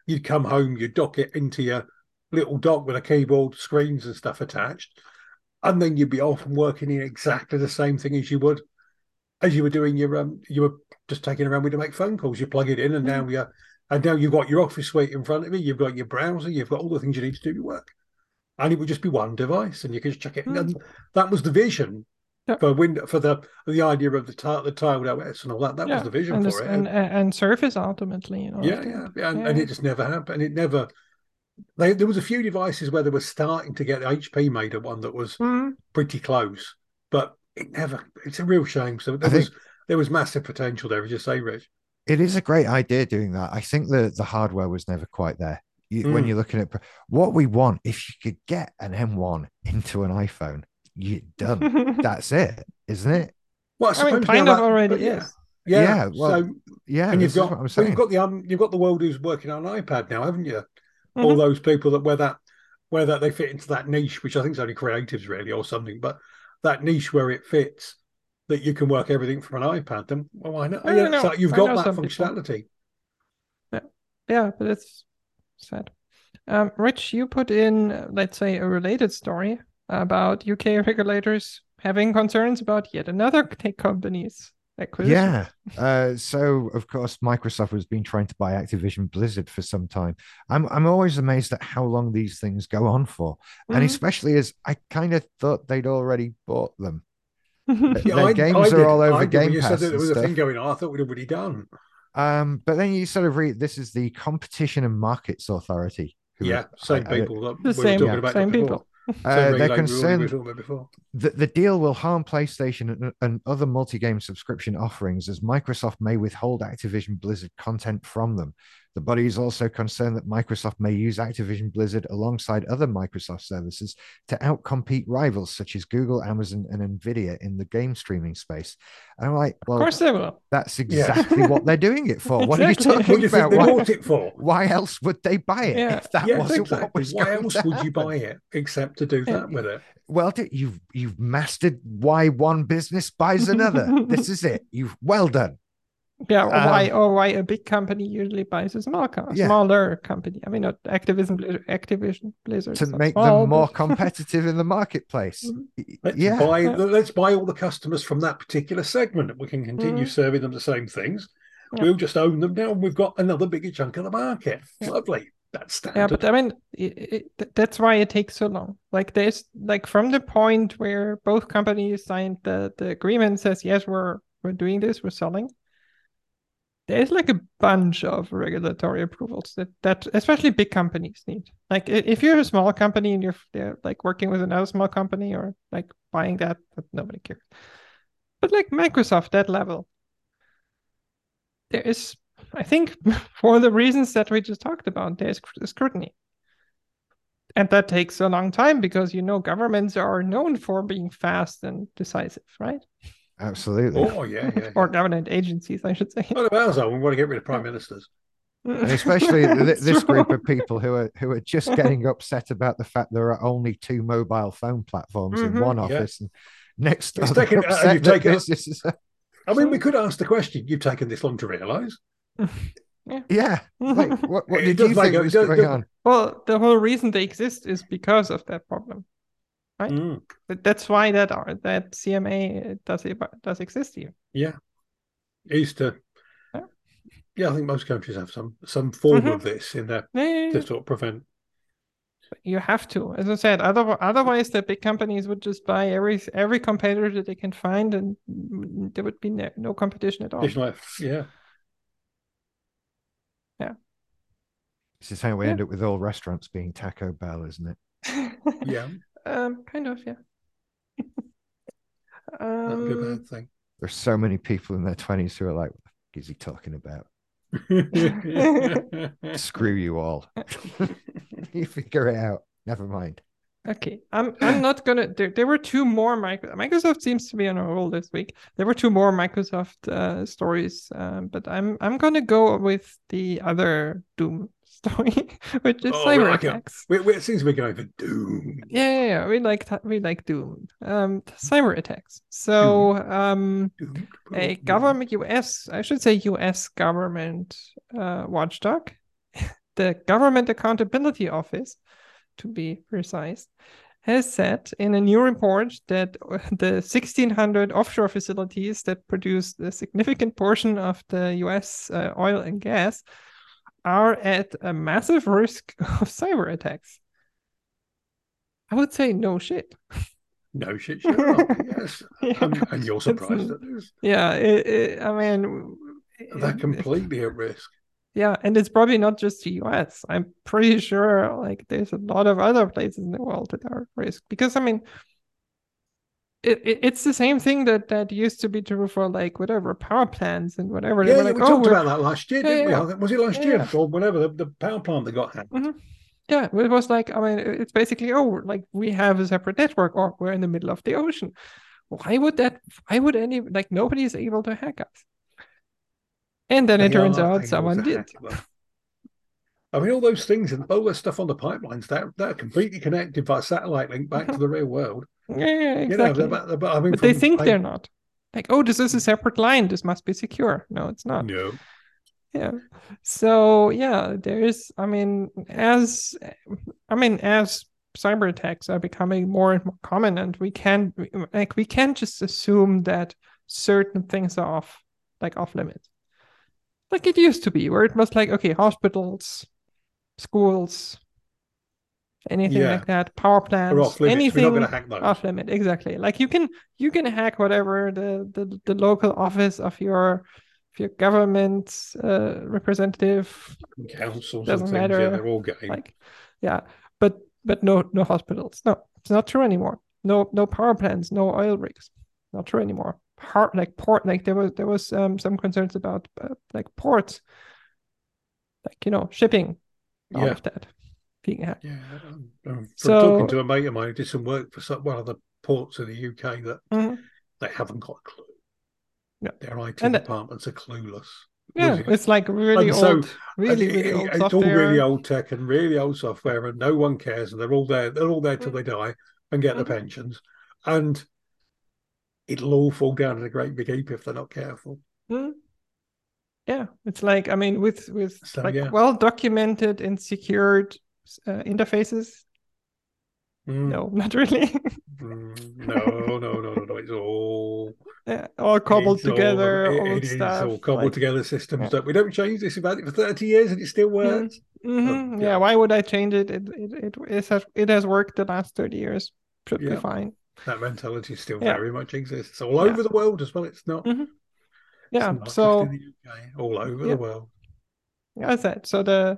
you'd come home, you'd dock it into your little dock with a keyboard, screens and stuff attached, and then you'd be off and working in exactly the same thing as you would as you were doing your um you were just taking around with to make phone calls. You plug it in, and now you're and now you've got your office suite in front of you, you've got your browser, you've got all the things you need to do your work. And it would just be one device, and you could just check it. Mm. And that was the vision yeah. for Windows, for the the idea of the the tiled O S and all that. That yeah. was the vision and for this, it, and, and, and Surface ultimately. You know, yeah, yeah, yeah. And, yeah, and it just never happened. It never. They, there was a few devices where they were starting to get. H P made a one that was mm. pretty close, but it never. It's a real shame. So there I was there was massive potential there, as you say, Rich. It is a great idea doing that. I think the the hardware was never quite there. You, mm. When you're looking at what we want, if you could get an M one into an iPhone, you're done. That's it, isn't it? Well, I, I mean, kind of that, already yeah. is. Yeah, yeah. Well, so, yeah. And you've got, well, you've got the um, you've got the world who's working on an iPad now, haven't you? Mm-hmm. All those people that where that where that they fit into that niche, which I think is only creatives really or something, but that niche where it fits, that you can work everything from an iPad. Then well, why not? I yeah, know. So you've I got that functionality. People. Yeah, yeah, but it's sad. Um, Rich, you put in, let's say, a related story about U K regulators having concerns about yet another tech company's acquisition. Yeah. Uh, so, of course, Microsoft has been trying to buy Activision Blizzard for some time. I'm I'm always amazed at how long these things go on for, mm-hmm. and especially as I kind of thought they'd already bought them. yeah, Their I, games I are did, all over I did. Game When you Pass. said that there was stuff. a thing going on, I thought we'd already done. Um, but then you sort of read this is the Competition and Markets Authority. Yeah, same I, people. I, the we same, were talking yeah, about same people. Uh, they're concerned we were before. that the deal will harm PlayStation and, and other multi-game subscription offerings, as Microsoft may withhold Activision Blizzard content from them. The body is also concerned that Microsoft may use Activision Blizzard alongside other Microsoft services to outcompete rivals such as Google, Amazon, and Nvidia in the game streaming space. And I'm like, well, of course they will. That's exactly yeah. what they're doing it for. What exactly. are you talking what do you about? Think they why, bought it for? Why else would they buy it yeah. if that yeah, wasn't exactly. what was Why going else to would happen? you buy it except to do that yeah. with it? Well, you've you've mastered why one business buys another. This is it. You've well done. Yeah, or um, why or why a big company usually buys a small a yeah. smaller company. I mean, not Activision Blizzard, Activision Blizzard to make small, them more but... competitive in the marketplace. Let's yeah, buy yeah. let's buy all the customers from that particular segment. We can continue mm. serving them the same things. Yeah. We'll just own them now, and we've got another bigger chunk of the market. Yeah. Lovely. That's standard. Yeah, but I mean, it, it, that's why it takes so long. Like there's like from the point where both companies signed the the agreement says yes, we're we're doing this, we're selling. There's like a bunch of regulatory approvals that, that especially big companies need. Like if you're a small company and you're they're like working with another small company or like buying that, but nobody cares. But like Microsoft, that level, there is, I think, for the reasons that we just talked about, there's scrutiny. And that takes a long time because, you know, governments are known for being fast and decisive, right? Absolutely. Oh, yeah, yeah. yeah. Or government agencies, I should say. What about that? We want to get rid of prime ministers. And especially th- this group of people who are who are just getting upset about the fact there are only two mobile phone platforms mm-hmm. in one office. Yeah. And next, it's taken, uh, you've taken, this is a... I mean, we could ask the question, you've taken this long to realise. Yeah. yeah. Like, what, what did you think was does, going does, on? Well, the whole reason they exist is because of that problem. Right. Mm. That's why that that C M A does does exist here. Yeah, it used to. Yeah. yeah, I think most countries have some some form mm-hmm. of this in there yeah, yeah, yeah. to sort of prevent. You have to, as I said. Otherwise, otherwise, the big companies would just buy every every competitor that they can find, and there would be no, no competition at all. Yeah, yeah. This is how we yeah. end up with all restaurants being Taco Bell, isn't it? yeah. Um, kind of, yeah. um, That'd be a bad thing. There's so many people in their twenties who are like, what the fuck is he talking about? Screw you all. You figure it out. Never mind. Okay, I'm I'm not gonna. There, there were two more. Microsoft. Microsoft seems to be on a roll this week. There were two more Microsoft uh, stories, um, but I'm I'm gonna go with the other Doom story, which is oh, cyber like attacks. It. We, it seems we're going for Doom. Yeah, yeah, yeah. we like we like Doom. Um, cyber attacks. So, um, Doom. Doom. a government U S, I should say U S government uh, watchdog the Government Accountability Office, to be precise, has said in a new report that the sixteen hundred offshore facilities that produce a significant portion of the U S uh, oil and gas are at a massive risk of cyber attacks. I would say no shit. No shit, sure. Yes. Yeah. And, and you're surprised at this. Yeah, it, it, I mean... They're completely at risk. Yeah, and it's probably not just the U S. I'm pretty sure like there's a lot of other places in the world that are at risk. Because I mean, it, it it's the same thing that that used to be true for like whatever power plants and whatever. Yeah, they were yeah like, we oh, talked we're... about that last year, yeah, didn't yeah. we? Was it last yeah, year yeah. or whatever the, the power plant that got hacked? Mm-hmm. Yeah, it was like, I mean, it's basically, oh, like we have a separate network or we're in the middle of the ocean. Why would that, why would any, like nobody is able to hack us? And then They it turns are out able someone to did. hack them. I mean, all those things and all that stuff on the pipelines, they're, they're completely connected by satellite link back to the real world. Yeah, yeah, exactly. You know, they're, they're, I mean, but from, they think like, they're not. Like, oh, this is a separate line. This must be secure. No, it's not. No. Yeah. So yeah, there's, I mean, as, I mean, as cyber attacks are becoming more and more common, and we can, like, we can't just assume that certain things are off, like off limits. Like it used to be, where it was like, okay, hospitals, schools, anything Yeah. like that, power plants, off limits. anything We're not going to hack those. off limit. Exactly. Like you can you can hack whatever the the, the local office of your of your government uh, representative, councils doesn't and things, matter. yeah, they're all getting. Like, yeah, but but no no hospitals. No, it's not true anymore. No no power plants. No oil rigs. Not true anymore. Part like port like there was there was um, some concerns about uh, like ports, like you know shipping, all Yeah. of that being hacked. Yeah, um, um, from So- talking to a mate of mine who did some work for some, one of the ports in the U K, that Mhm. they haven't got a clue. Yeah. Their I T And- departments are clueless. Yeah, Really. it's like really And so- old, really, And really it- old it's software. all really old tech and really old software, and no one cares, and they're all there. They're all there till Mm. they die and get Mhm. the pensions, and it'll all fall down in a great big heap if they're not careful. Mm. Yeah, it's like, I mean, with with So, like yeah. well documented and secured uh, interfaces. Mm, No, not really. mm, no, no, no, no, no. It's all Yeah, all cobbled it's all- together, it- old it is stuff. all cobbled like- together systems yeah. that we don't change this. We've had it for thirty years and it still works. Mhm, Oh, yeah, God. why would I change it? It it it, it has it has worked the last thirty years. Should be Yeah. fine. That mentality still Yeah. very much exists all Yeah. over the world as well. It's not, Mhm. it's Yeah, not so just in the U K, all over Yeah. the world. as I said, so the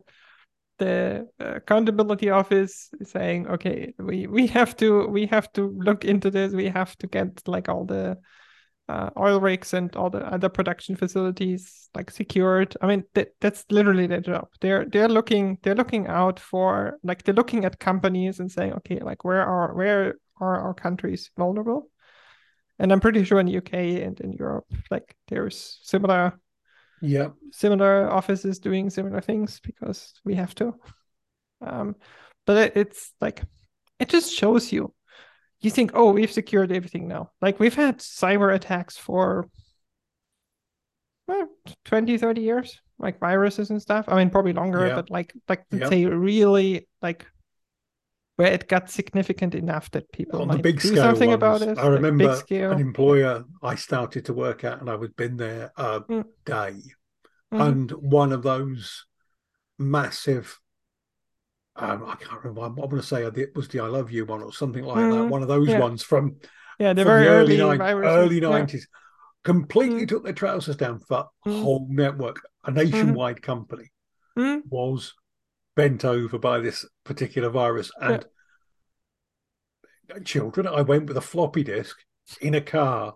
the uh, accountability office is saying, okay, we we have to we have to look into this. We have to get like all the uh, oil rigs and all the other production facilities like secured. I mean, that that's literally their job. They're they're looking they're looking out for like they're looking at companies and saying, okay, like where are where are our countries vulnerable? And I'm pretty sure in the U K and in Europe, like there's similar Yeah. similar offices doing similar things because we have to. Um, but it, it's like, it just shows you, you think, oh, we've secured everything now. Like we've had cyber attacks for well, twenty, thirty years, like viruses and stuff. I mean, probably longer, Yeah. but like, like let's Yeah. say really like where it got significant enough that people On the might big do scale something ones, about it. I like remember big scale. an employer I started to work at, and I was been there a Mm. day, Mhm. and one of those massive, um, I can't remember. I want to say it was the "I love you" one or something like that. Mhm. One of those Yeah. ones from, Yeah, the from very the early early nine- viruses. early Yeah. nineties. Completely Mm. took their trousers down for Mm. whole network. A nationwide company Mm. was bent over by this particular virus, and children. I went with a floppy disk in a car,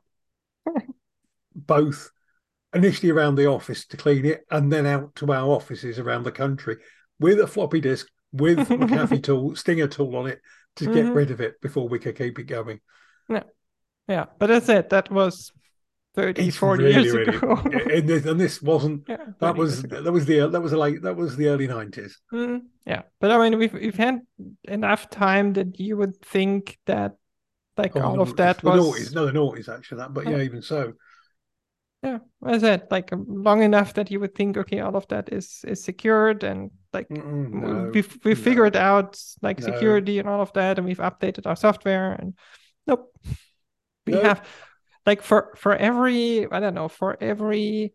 both initially around the office to clean it, and then out to our offices around the country with a floppy disk with McAfee tool, Stinger tool on it to get Mhm. rid of it before we could keep it going. Yeah, but that's it. That was thirty, It's forty really, years really, ago. and this, and this wasn't. Yeah, That thirty was years ago. that was the that was the late that was the early nineties. Mm, yeah, but I mean, we've we've had enough time that you would think that like all of that the was noughties, no, the noughties actually. That, but yeah, Oh. even so, Yeah, as I said, like um, long enough that you would think, okay, all of that is is secured, and like Mm-mm, no, we've we've no, figured out like no, security and all of that, and we've updated our software, and nope, we no. have like for for every I don't know for every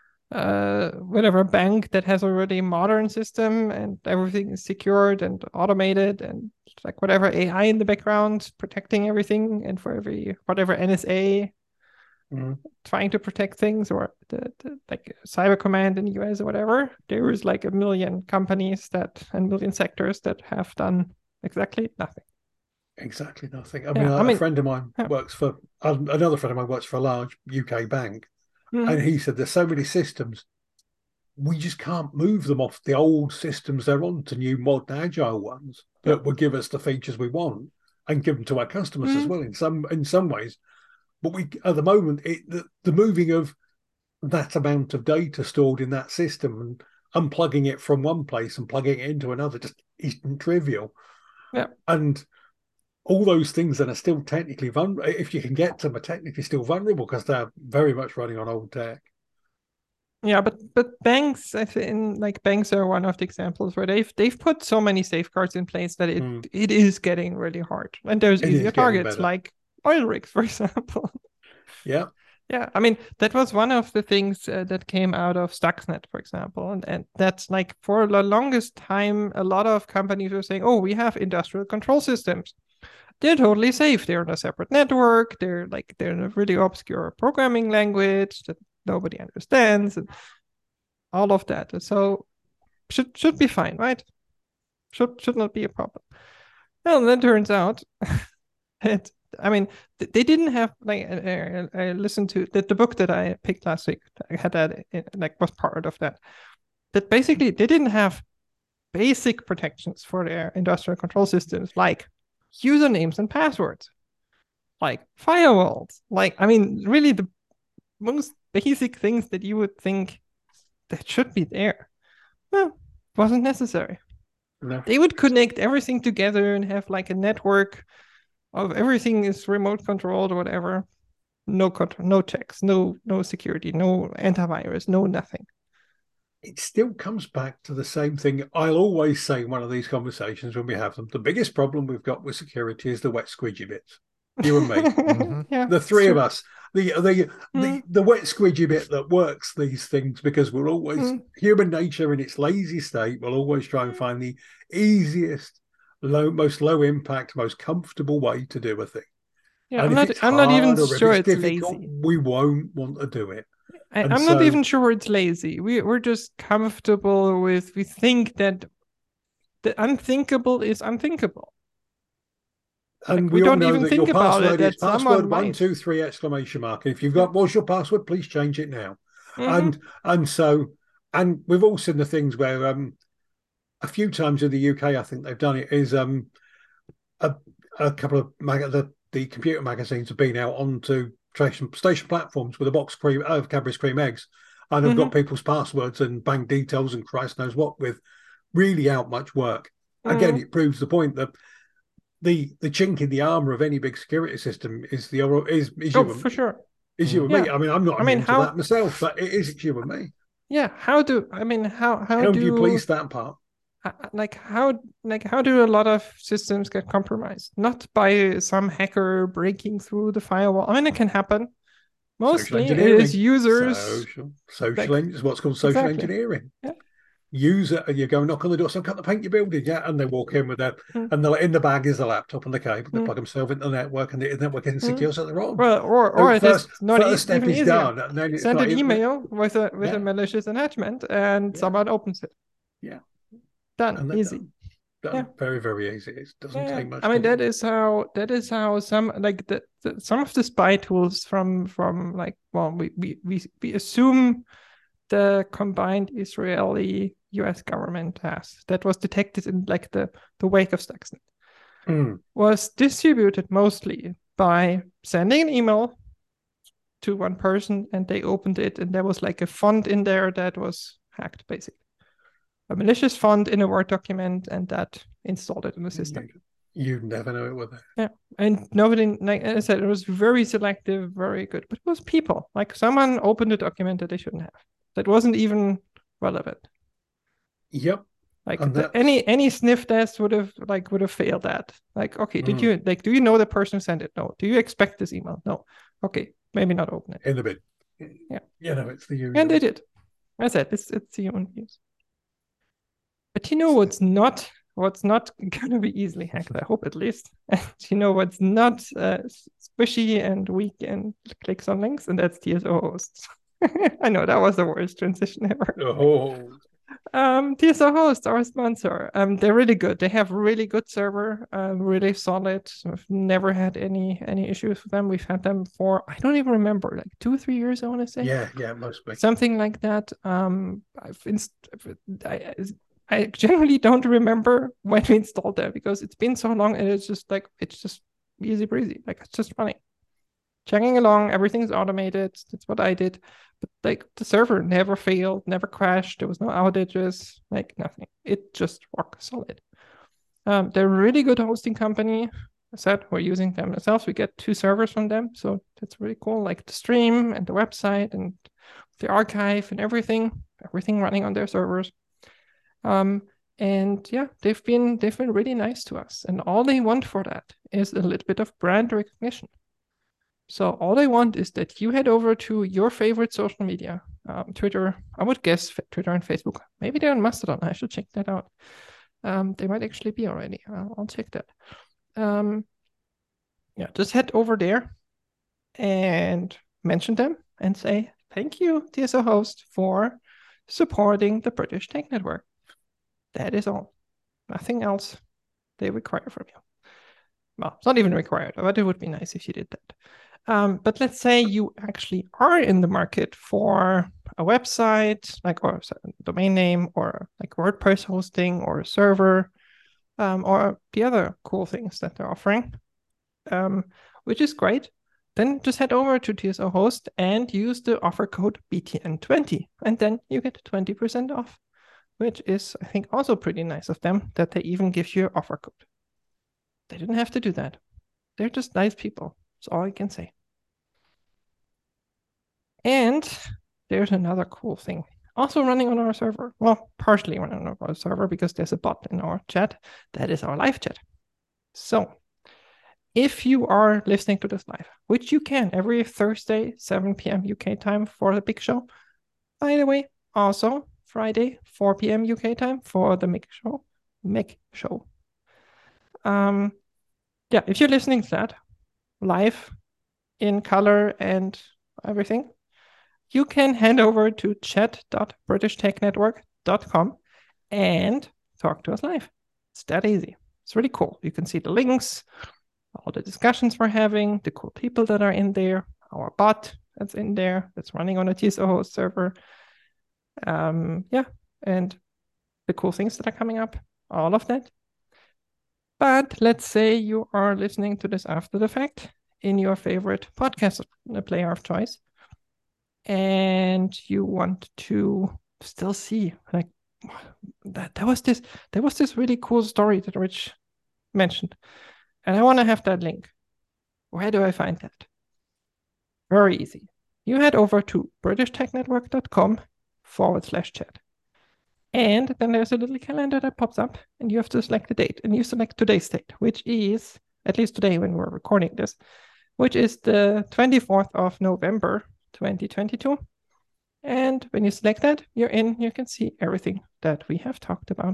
uh whatever bank that has already a modern system and everything is secured and automated and like whatever A I in the background protecting everything, and for every whatever N S A Mm. trying to protect things, or the, the like Cyber Command in the U S or whatever, there is like a million companies that and million sectors that have done exactly nothing. Exactly nothing. I Yeah, mean, I a, a mean, friend of mine yeah. works for um, another friend of mine works for a large U K bank, Mhm. and he said there's so many systems we just can't move them off the old systems they're on to new modern agile ones Yeah. that will give us the features we want and give them to our customers as Mhm. well in some in some ways. But we at the moment it the, the moving of that amount of data stored in that system and unplugging it from one place and plugging it into another just isn't trivial. Yeah. And all those things that are still technically vulnerable, if you can get to them, are technically still vulnerable because they're very much running on old tech. Yeah, but but banks, I think, like banks are one of the examples where they've they've put so many safeguards in place that it Mm. it is getting really hard. And there's It easier is getting targets better. like oil rigs, for example. Yeah. Yeah, I mean, that was one of the things uh, that came out of Stuxnet, for example. And, and that's like for the longest time, a lot of companies were saying, oh, we have industrial control systems. They're totally safe. They're on a separate network. They're like, they're in a really obscure programming language that nobody understands and all of that. So should should be fine, right? Should should not be a problem. Well, and then turns out that I mean, they didn't have like I, I listened to the, the book that I picked last week. I had that in, like was part of that. That basically they didn't have basic protections for their industrial control systems, like usernames and passwords, like firewalls. Like I mean, really the most basic things that you would think that should be there. Well, wasn't necessary. No. They would connect everything together and have like a network of everything is remote controlled or whatever. No control, no checks, no no security, no antivirus, no nothing. It still comes back to the same thing. I'll always say in one of these conversations when we have them, the biggest problem we've got with security is the wet squidgy bits. You and me. Mm-hmm. Yeah, the three of us. The the mm. the the wet squidgy bit that works these things because we're always mm. human nature in its lazy state will always try and find the easiest, low, most low impact, most comfortable way to do a thing. Yeah, I'm not. I'm not even sure it's, it's lazy. We won't want to do it. I, I'm so, not even sure it's lazy. We we're just comfortable with. We think that the unthinkable is unthinkable. And like, we, we all don't know even that think your about password it. is password one two three exclamation mark. And if you've got what's your password, please change it now. Mm-hmm. And and so and we've all seen the things where um a few times in the U K, I think they've done it. Is um a, a couple of mag- the the computer magazines have been out onto station station platforms with a box cream of Cadbury's cream eggs, and have mm-hmm. got people's passwords and bank details and Christ knows what with really out much work. Mm-hmm. Again, it proves the point that. The the chink in the armor of any big security system is the is is oh, you for me. sure Is you and yeah. me. I mean, I'm not I mean, into how, that myself, but it is it's you and me. Yeah. How do I mean how how, how do, do you police that part? Like how like how do a lot of systems get compromised? Not by some hacker breaking through the firewall. I mean, it can happen. Mostly, it is users. Social, social like, en- what's called social exactly. engineering. Yeah. User, you go knock on the door, so cut the paint your building, yeah, and they walk in with that, mm. and they're in the bag is the laptop and the cable. They mm. plug themselves into the network, and the network isn't secure, mm. so they're on. Well, or or so first, it's not first e- step even is easier. done, and then it's send an email with a with yeah. a malicious attachment, and yeah. someone opens it. Yeah, done, easy. Done. Done. Yeah. Very, very easy. It doesn't yeah. take much. I mean, that is how that is how some like the, the some of the spy tools from from like well, we we we, we assume the combined Israeli U S government has that was detected in like the the wake of Stuxnet mm. was distributed mostly by sending an email to one person, and they opened it, and there was like a font in there that was hacked, basically. A malicious font in a Word document, and that installed it in the system. You never know it with it. Yeah, and nobody, like I said, it was very selective, very good. But it was people. Like someone opened a document that they shouldn't have. That wasn't even relevant. Yep. Like And the, that's any any sniff test would have like would have failed that. Like, okay, did mm, you like do you know the person who sent it? No. Do you expect this email? No. Okay, maybe not open it. in the bin. Yeah. You know, it's the usual. And they did. I said it's it's the human views. But you know what's not what's not gonna be easily hacked, I hope at least. And you know what's not uh, squishy and weak and clicks on links, and that's T S O hosts. I know that was the worst transition ever. Oh. Um, T S O Host, our sponsor. Um, they're really good. They have really good server, um, really solid. We've never had any any issues with them. We've had them for I don't even remember, like two or three years, I want to say. Yeah, yeah, it must be. Something like that. Um, I've inst- I, I generally don't remember when we installed them because it's been so long and it's just like it's just easy breezy. Like it's just running. Chugging along, everything's automated. That's what I did. But like the server never failed, never crashed. There was no outages, like nothing. It just rock solid. Um, they're a really good hosting company. I said we're using them ourselves. We get two servers from them, so that's really cool. Like the stream and the website and the archive and everything, everything running on their servers. Um, and yeah, they've been they've been really nice to us. And all they want for that is a little bit of brand recognition. So all I want is that you head over to your favorite social media, um, Twitter. I would guess Twitter and Facebook. Maybe they're on Mastodon. I should check that out. Um, they might actually be already. I'll, I'll check that. Um, yeah, just head over there and mention them and say, thank you, T S O Host, for supporting the British Tech Network. That is all. Nothing else they require from you. Well, it's not even required, but it would be nice if you did that. Um, but let's say you actually are in the market for a website, like or a domain name, or like WordPress hosting, or a server, um, or the other cool things that they're offering, um, which is great. Then just head over to T S O Host and use the offer code B T N twenty, and then you get twenty percent off, which is, I think, also pretty nice of them that they even give you an offer code. They didn't have to do that. They're just nice people. That's all I can say. And there's another cool thing also running on our server. Well, partially running on our server because there's a bot in our chat. That is our live chat. So if you are listening to this live, which you can every Thursday, seven p.m. U K time for the big show. By the way, also Friday, four p.m. U K time for the Mick show. Mick show. Um, yeah, if you're listening to that live in color and everything, you can head over to chat dot british tech network dot com and talk to us live. It's that easy. It's really cool. You can see the links, all the discussions we're having, the cool people that are in there, our bot that's in there, that's running on a T S O host server. Um, yeah, and the cool things that are coming up, all of that. But let's say you are listening to this after the fact in your favorite podcast player of choice, and you want to still see like that there was this there was this really cool story that Rich mentioned, and I want to have that link. Where do I find that? Very easy. You head over to british tech network dot com forward slash chat. And then there's a little calendar that pops up, and you have to select the date. And you select today's date, which is, at least today when we're recording this, which is the twenty-fourth of November, twenty twenty-two. And when you select that, you're in, you can see everything that we have talked about.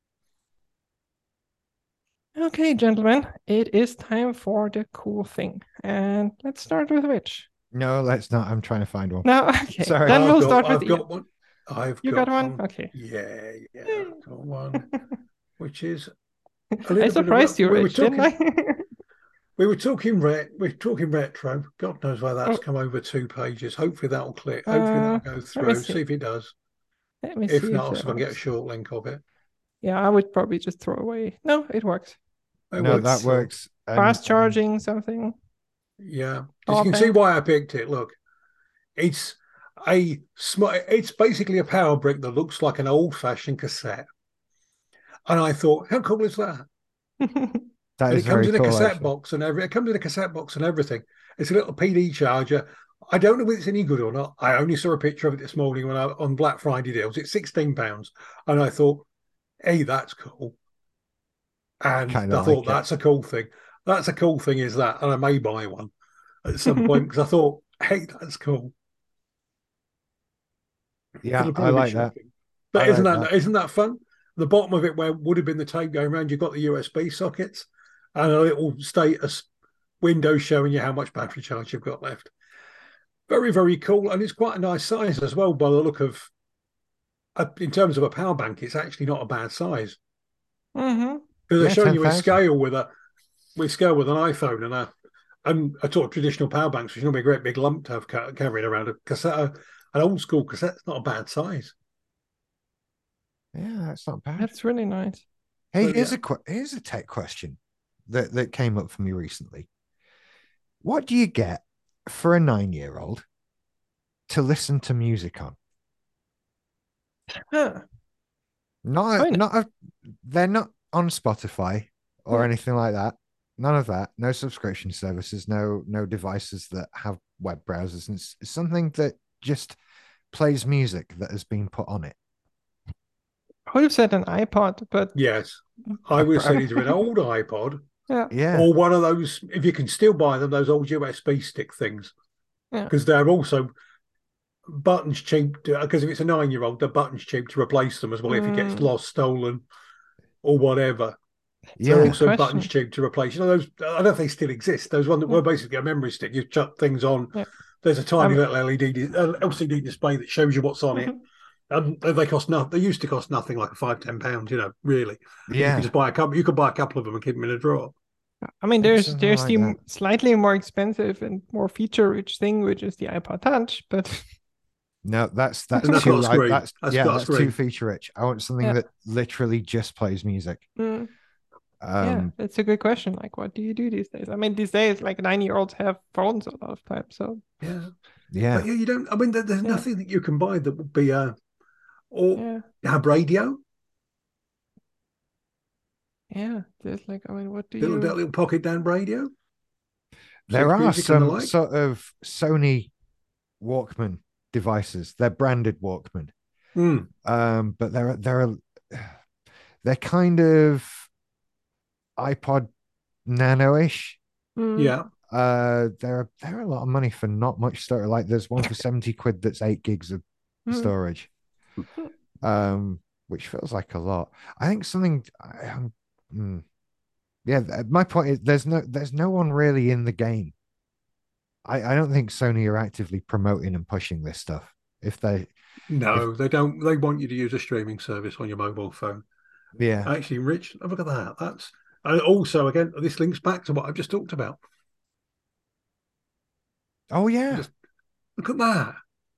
Okay, gentlemen, it is time for the cool thing. And let's start with Rich. No, let's not. I'm trying to find one. No, okay. Sorry. Then I've we'll got, start I've with got Ian. one. I've You got, got one? one. Okay. Yeah, yeah, I've got one. Which is a I little surprised bit of, you, we Rich, were didn't talking, I? we were talking ret, we're talking retro. God knows why that's Oh. come over two pages. Hopefully that'll click. Uh, Hopefully that'll go let me through. see. See if it does. Let me If see not, if I'll see that if I can get a works. short link of it. Yeah, I would probably just throw away. No, it works. It No, works, that so- works. And Fast charging something. Yeah, Power you can see bank. why I picked it. Look, it's a sm- It's basically a power brick that looks like an old-fashioned cassette. And I thought, how cool is that? That and is it comes very in a cool, cassette actually. box and every. It comes in a cassette box and everything. It's a little P D charger. I don't know whether it's any good or not. I only saw a picture of it this morning when I on Black Friday deals. It's sixteen pounds, and I thought, hey, that's cool. I And kind I of thought like it. that's a cool thing. That's a cool thing, is that? And I may buy one at some point because I thought, hey, that's cool. Yeah, It'll I probably be like that. shocking. I But isn't like that. that isn't that fun? The bottom of it, where would have been the tape going around, you've got the U S B sockets and a little status window showing you how much battery charge you've got left. Very, very cool. And it's quite a nice size as well, by the look of, uh, in terms of a power bank, it's actually not a bad size. Mm-hmm. Because they're Yeah, showing you a ten thousand. scale with a with scale with an iPhone and a and a sort of traditional power banks, which is normally a great big lump to have ca- carrying around. A cassette, an old school cassette's not a bad size. Yeah, that's not bad. That's really nice. Hey, So here's yeah, a que- here's a tech question that that came up for me recently. What do you get for a nine-year-old to listen to music on? Huh. Not I a, know. not a, they're not on Spotify or Hmm. anything like that. None of that. No subscription services. No no devices that have web browsers. And it's, it's something that just plays music that has been put on it. I would have said an iPod, but yes, I A would have pr- said either an old iPod yeah, yeah, or one of those, if you can still buy them, those old U S B stick things, yeah. because they're also buttons cheap. Because if it's a nine-year-old, the buttons cheap to replace them as well if it gets Mm, lost, stolen, or whatever. They're good yeah, also buttons question. cheap to replace. You know those? I don't know if they still exist. Those ones that Yeah, were basically a memory stick. You chuck things on. yeah. There's a tiny Um, little L E D, uh, L C D display that shows you what's on it. And they cost nothing. They used to cost nothing, like five, ten pounds. You know, really. And you could yeah. just buy a couple. You could buy a couple of them and keep them in a drawer. I mean, It's there's something there's like the that. m- slightly more expensive and more feature-rich thing, which is the iPod Touch. But No, that's that's And that's got a too. I, screen. that's That's yeah, got a that's too screen. feature rich. I want something yeah, that literally just plays music. mm, yeah, Um, that's a good question. Like, what do you do these days? I mean, these days, like nine-year-olds have phones a lot of times. So Yeah. But yeah, yeah, you don't. I mean, there, there's yeah, nothing that you can buy that would be a or yeah, have radio. yeah. There's like, I mean, what do Little you? little pocket down radio. there Six are music and the some like. sort of Sony Walkman devices. They're branded Walkman, Mm, um, but they're they're they're kind of iPod Nano-ish. Mm, yeah. Uh, they're they're a lot of money for not much storage. Like there's one for seventy quid that's eight gigs of mm, storage, mm. um, which feels like a lot. I think something. I, um, mm, yeah, th- my point is there's no there's no one really in the game. I, I don't think Sony are actively promoting and pushing this stuff. If they, if No, they don't. They want you to use a streaming service on your mobile phone. yeah, Actually, Rich, have a look at that. That's and also again, this links back to what I've just talked about. oh yeah, Just look at that.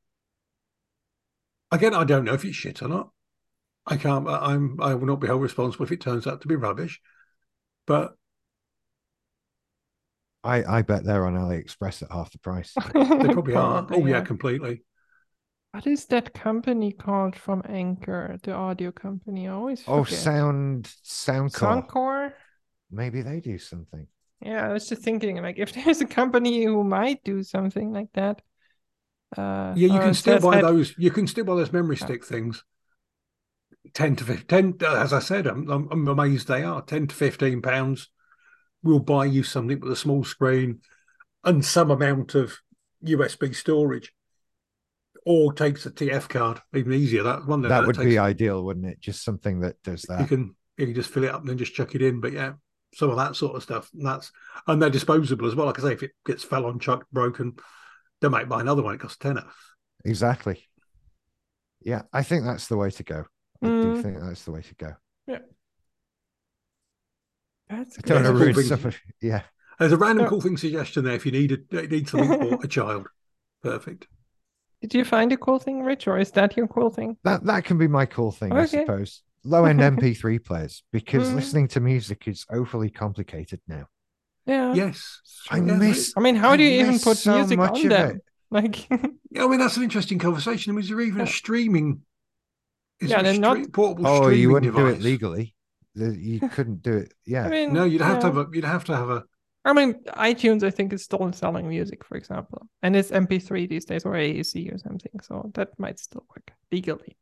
Again, I don't know if it's shit or not. I can't. I'm. I will not be held responsible if it turns out to be rubbish. But I I bet they're on AliExpress at half the price. they probably are. Probably, Oh yeah, yeah. completely. What is that company called from Anchor, the audio company? I always Oh, forget. sound Soundcore, Soundcore? maybe they do something. Yeah, I was just thinking, like, if there's a company who might do something like that, uh, Yeah, you or can still says buy had, those. You can still buy those memory uh, stick things. Ten to fifteen. As I said, I'm, I'm, I'm amazed they are ten to fifteen pounds. We'll buy you something with a small screen and some amount of U S B storage, or takes a T F card. Even easier. That one That that would be takes. ideal, wouldn't it? Just something that does You that. can you can just fill it up and then just chuck it in. But yeah, some of that sort of stuff. And that's and they're disposable as well. Like I say, if it gets fell on, chucked, broken, they might buy another one. It costs a tenner. Exactly. Yeah, I think that's the way to go. I do mm, think that's the way to go. yeah, that's I good. don't want There's to a cool ruin Actually. thing. somebody. Yeah, There's a random So, cool thing suggestion there. If you need a, need something for a child, perfect. did you find a cool thing, Rich, or is that your cool thing? that that can be my cool thing, I Okay. suppose. Low end M P three players, because Mm, listening to music is awfully complicated now. yeah, Yes. it's I true. Yeah. miss. I mean, how I do you even miss put so music much on of them? it. Like, Yeah, I mean that's an interesting conversation. I mean, is there even a yeah, streaming? Is yeah, there a they're not. stream, portable Oh, you streaming wouldn't do it device? legally. The, you couldn't do it. Yeah. I mean, No, you'd have yeah. to have a. You'd have to have a. I mean, iTunes, I think, is still selling music, for example, and it's M P three these days or A A C or something, so that might still work legally.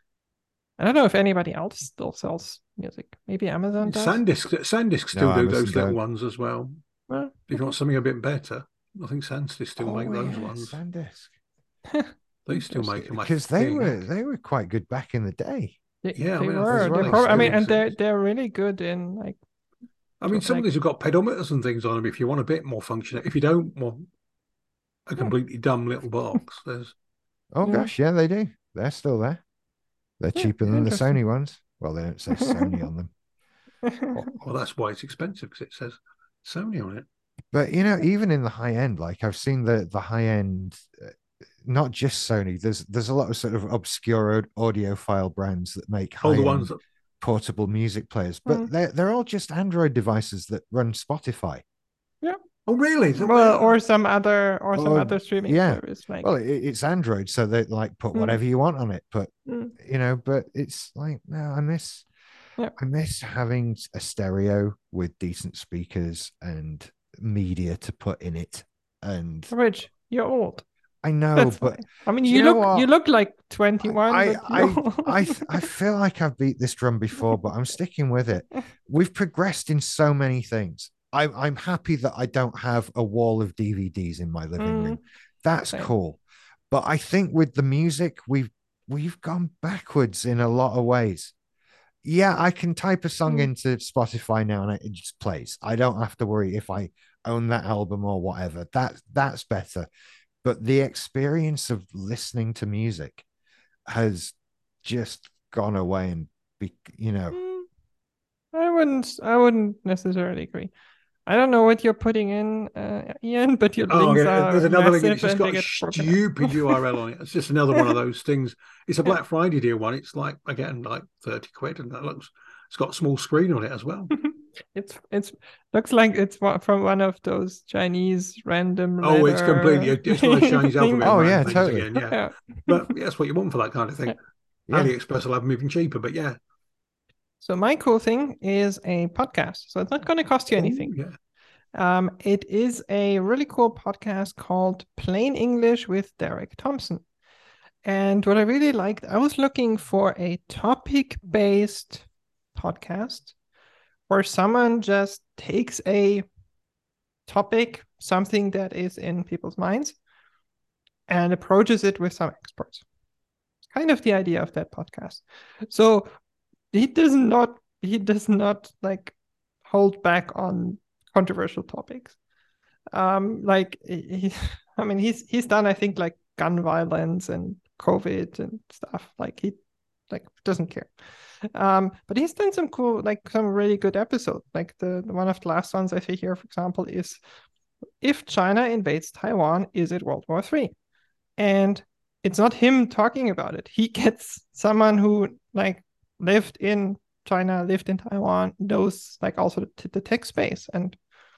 I don't know if anybody else still sells music. Maybe Amazon does. SanDisk, SanDisk still No, do Amazon those little don't. ones as well. Well, If you okay. want something a bit better, I think SanDisk still Oh, make those yeah, ones. SanDisk. They still make them, I Because they think. were they were quite good back in the day. They, Yeah, I they mean, I were. think They're they prob- I mean, still and they're exist. they're really good in like. I mean, some like, of these have got pedometers and things on them. If you want a bit more function, if you don't want a completely dumb little box, there's. Oh Yeah. gosh, yeah, they do. They're still there. They're Yeah, cheaper than the interesting. Sony ones. Well, they don't say Sony on them. Well, well, that's why it's expensive because it says Sony on it. But you know, even in the high end, like I've seen the the high end, uh, not just Sony. There's there's a lot of sort of obscure audiophile brands that make Oh, high the end ones that. portable music players, but Mm. they're they're all just Android devices that run Spotify. Yeah. Oh, really? Is that Well, where- or some other or some Or- other streaming yeah. service like. Well, it, it's Android, so they like put Mm. whatever you want on it. But Mm. you know, but it's like no, I miss, Yeah. I miss having a stereo with decent speakers and media to put in it. And Rich, you're old. I know, That's but fine. I mean, do you, you know look you what? look like twenty-one, I but I you're I I feel like I've beat this drum before, but I'm sticking with it. We've progressed in so many things. I'm I'm happy that I don't have a wall of D V Ds in my living Mm, room. That's same. cool. But I think with the music, we've we've gone backwards in a lot of ways. Yeah, I can type a song Mm. into Spotify now and it just plays. I don't have to worry if I own that album or whatever. That that's better. But the experience of listening to music has just gone away and be, you know. Mm, I wouldn't I wouldn't necessarily agree. I don't know what you're putting in, uh, Ian, but your Oh, links yeah, are there's another link. massive It's just and they got a get broken up. stupid U R L on it. It's just another one of those things. It's a Yeah. Black Friday deal one. It's like again like thirty quid, and that looks. It's got a small screen on it as well. It's it's looks like it's one- from one of those Chinese random. Oh, it's letter completely. It's one of those Chinese things. alphabet Oh, brand yeah, things totally. again. Yeah, Yeah. but yeah, that's what you want for that kind of thing. Yeah. Yeah. AliExpress will have them even cheaper, but yeah. So my cool thing is a podcast. So it's not going to cost you anything. Oh, yeah. Um, it is a really cool podcast called Plain English with Derek Thompson. And what I really liked, I was looking for a topic-based podcast where someone just takes a topic, something that is in people's minds, and approaches it with some experts. Kind of the idea of that podcast. So he does not he does not like hold back on controversial topics. Um, like he, I mean, he's he's done I think like gun violence and COVID and stuff. Like he like doesn't care. Um, but he's done some cool, like some really good episodes. Like the, the one of the last ones I see here, for example, is if China invades Taiwan, is it World War Three? And it's not him talking about it. He gets someone who like lived in China, lived in Taiwan, knows like also the, the tech space, and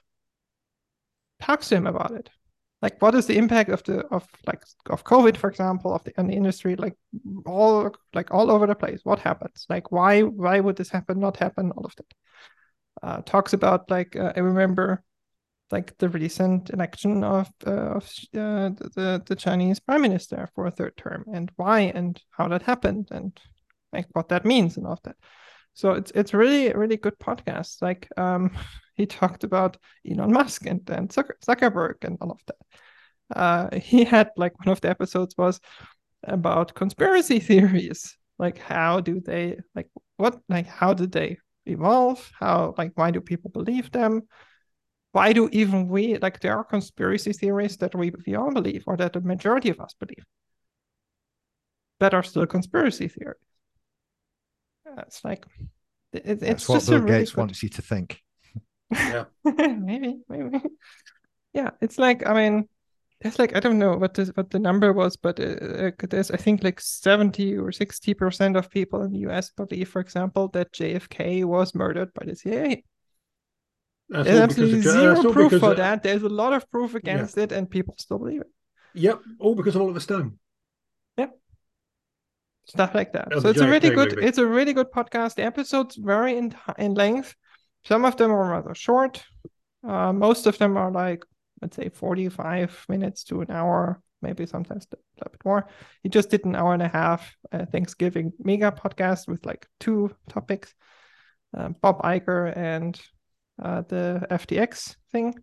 talks to him about it. Like, what is the impact of the of like of COVID, for example, of the on the industry, like all like all over the place? What happens? Like, why why would this happen? Not happen? All of that. Uh, talks about like uh, I remember like the recent election of uh, of uh, the the Chinese prime minister for a third term and why and how that happened and like what that means and all of that. So it's it's really really good podcast. Like um, he talked about Elon Musk and and Zucker- Zuckerberg and all of that. Uh, he had like one of the episodes was about conspiracy theories. Like how do they like what like how did they evolve? How like why do people believe them? Why do even we like there are conspiracy theories that we we all believe or that the majority of us believe that are still conspiracy theories. It's like it, it's That's what just Bill a really Gates good... wants you to think. Yeah. maybe, maybe. Yeah, it's like I mean, there's like I don't know what the what the number was, but uh, there's I think like seventy or sixty percent of people in the U S believe, for example, that J F K was murdered by the C I A. That's There's all because absolutely of, zero that's all proof because for of- that. There's a lot of proof against it, and people still believe it. Yep, all because of Oliver Stone. Yeah. stuff like that. Oh, so it's a really good, maybe. it's a really good podcast. The episodes vary in in length. Some of them are rather short. Uh, most of them are like, let's say, forty-five minutes to an hour, maybe sometimes a little bit more. He just did an hour and a half uh, Thanksgiving mega podcast with like two topics, uh, Bob Iger and uh, the F T X thing.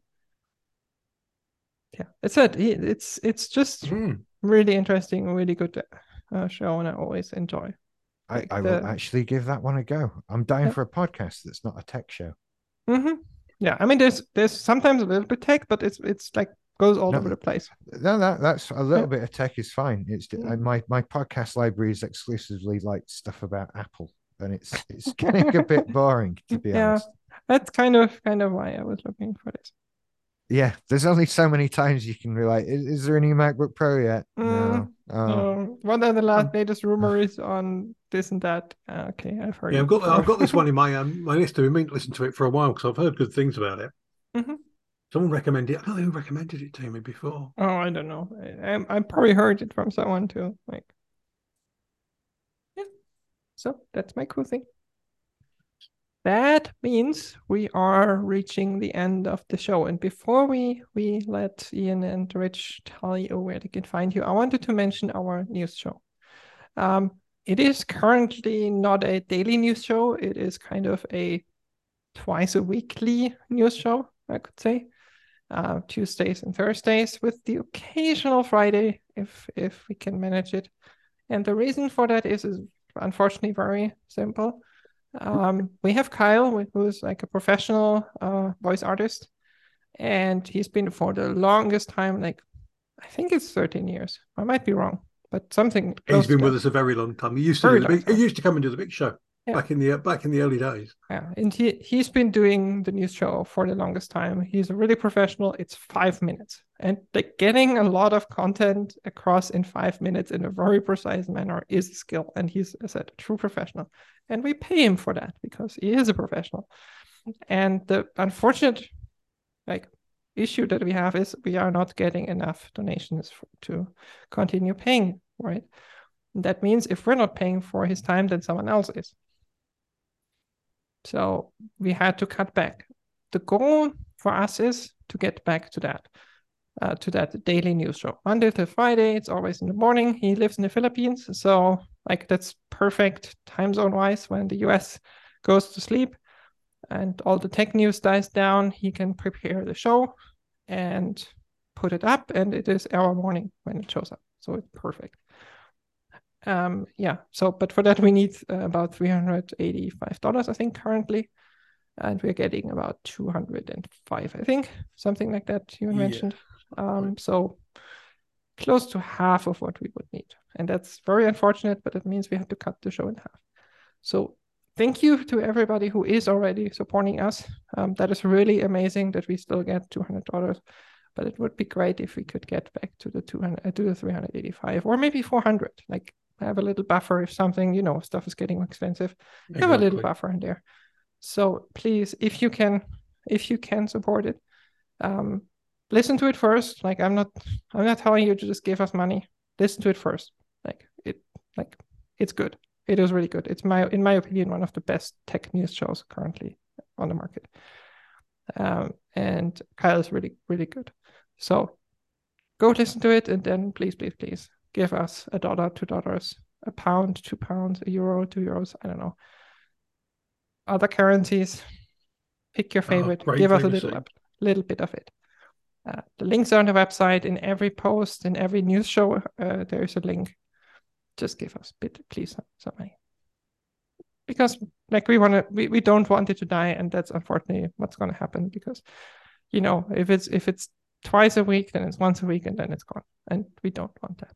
Yeah, it's it. It's it's just Mm. really interesting, really good uh, show, and I always enjoy. I, Like I the... will actually give that one a go. I'm dying yeah. for a podcast that's not a tech show. Mm-hmm. Yeah, I mean, there's there's sometimes a little bit tech, but it's it's like goes all no, over the place. No, that that's a little yeah. bit of tech is fine. It's mm. my my podcast library is exclusively like stuff about Apple, and it's it's getting a bit boring, to be yeah, honest. That's kind of kind of why I was looking for this. Yeah, there's only so many times you can be like, is, is there a new MacBook Pro yet? Mm, no. Oh. no. What are the last latest rumors on this and that? Uh, okay, I've heard. Yeah, I've got before. I've got this one in my um, my list. I've been to listen to it for a while because I've heard good things about it. Mm-hmm. Someone recommended it. I don't know who recommended it to me before. Oh, I don't know. I I probably heard it from someone too. Like, yeah. So that's my cool thing. That means we are reaching the end of the show. And before we, we let Ian and Rich tell you where they can find you, I wanted to mention our news show. Um, it is currently not a daily news show. It is kind of a twice a weekly news show, I could say. Uh, Tuesdays and Thursdays with the occasional Friday, if if we can manage it. And the reason for that is, is unfortunately very simple. Um, we have Kyle, who's like a professional uh, voice artist, and he's been for the longest time, like I think it's thirteen years. I might be wrong, but something. He's been with us a very long time. He used to do the big, he used to come and do the big show yeah. back in the back in the early days. Yeah, and he he's been doing the news show for the longest time. He's a really professional. It's five minutes, and like getting a lot of content across in five minutes in a very precise manner is a skill. And he's, as I said, a true professional. And we pay him for that because he is a professional. And the unfortunate like issue that we have is we are not getting enough donations for, to continue paying for it. And that means if we're not paying for his time, then someone else is. So we had to cut back. The goal for us is to get back to that, uh, to that daily news show. Monday to Friday, it's always in the morning. He lives in the Philippines, so like that's perfect time zone wise. When the U S goes to sleep and all the tech news dies down, he can prepare the show and put it up, and it is our morning when it shows up. So it's perfect. Um, yeah, so, but for that we need uh, about three hundred eighty-five dollars, I think, currently. And we're getting about two hundred five, I think, something like that you mentioned. Yeah. Um, so close to half of what we would need. And that's very unfortunate, but it means we have to cut the show in half. So thank you to everybody who is already supporting us. Um, that is really amazing that we still get two hundred dollars. But it would be great if we could get back to the two hundred, uh, to the three hundred eighty-five, or maybe four hundred. Like have a little buffer if something, you know, stuff is getting expensive. Exactly. Have a little buffer in there. So please, if you can, if you can support it, um, listen to it first. Like I'm not, I'm not telling you to just give us money. Listen to it first. Like it, like it's good. It is really good. It's my, in my opinion, one of the best tech news shows currently on the market. Um, and Kyle is really, really good. So go listen to it, and then please, please, please give us a dollar, two dollars, a pound, two pounds, a euro, two euros. I don't know. Other currencies, pick your favorite. Oh, give us a little, a little bit of it. Uh, the links are on the website. In every post, in every news show, uh, there is a link. Just give us a bit, please, some money. Because like we want to, we, we don't want it to die, and that's unfortunately what's going to happen. Because, you know, if it's if it's twice a week, then it's once a week, and then it's gone, and we don't want that.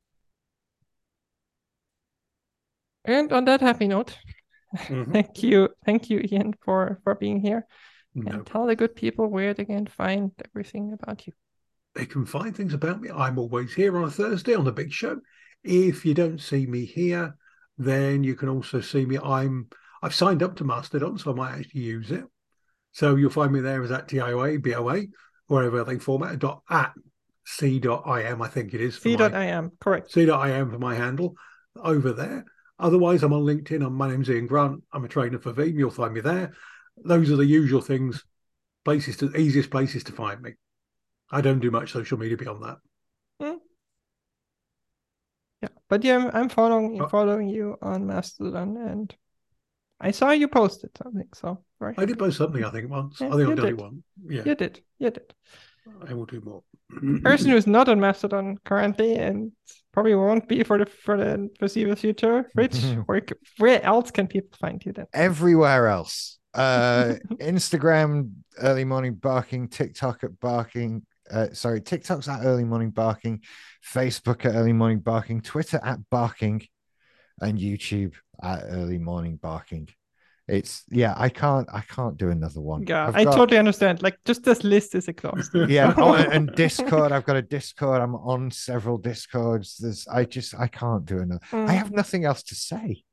And on that happy note, mm-hmm. thank you, thank you, Ian, for for being here, no. and tell the good people where they can find everything about you. They can find things about me. I'm always here on a Thursday on the big show. If you don't see me here, then you can also see me. I'm I've signed up to Mastodon, so I might actually use it. So you'll find me there as at T I O A, B O A, wherever they format dot at c dot I M, I think it is. C dot I M, correct. C dot I M for my handle. over there. Otherwise, I'm on LinkedIn. I'm, my name's Ian Grant. I'm a trainer for Veeam. You'll find me there. Those are the usual things, places to easiest places to find me. I don't do much social media beyond that. Mm. Yeah, but yeah, I'm following Oh. following you on Mastodon, and I saw you posted something. So very I did post something, I think, once. Yeah, I think you I've done did. it once. Yeah, You did. You did. I will do more. Person who's not on Mastodon currently and probably won't be for the for the foreseeable future. Rich, where where else can people find you then? Everywhere else. Uh, Instagram, early morning barking, TikTok at barking. Uh, sorry, TikTok's at early morning barking, Facebook at early morning barking, Twitter at barking, and YouTube at early morning barking. It's yeah, I can't I can't do another one. Yeah, I've I got, totally understand. Like just this list is exhausting. yeah, So. oh, and Discord. I've got a Discord. I'm on several Discords. There's I just I can't do another. Mm. I have nothing else to say.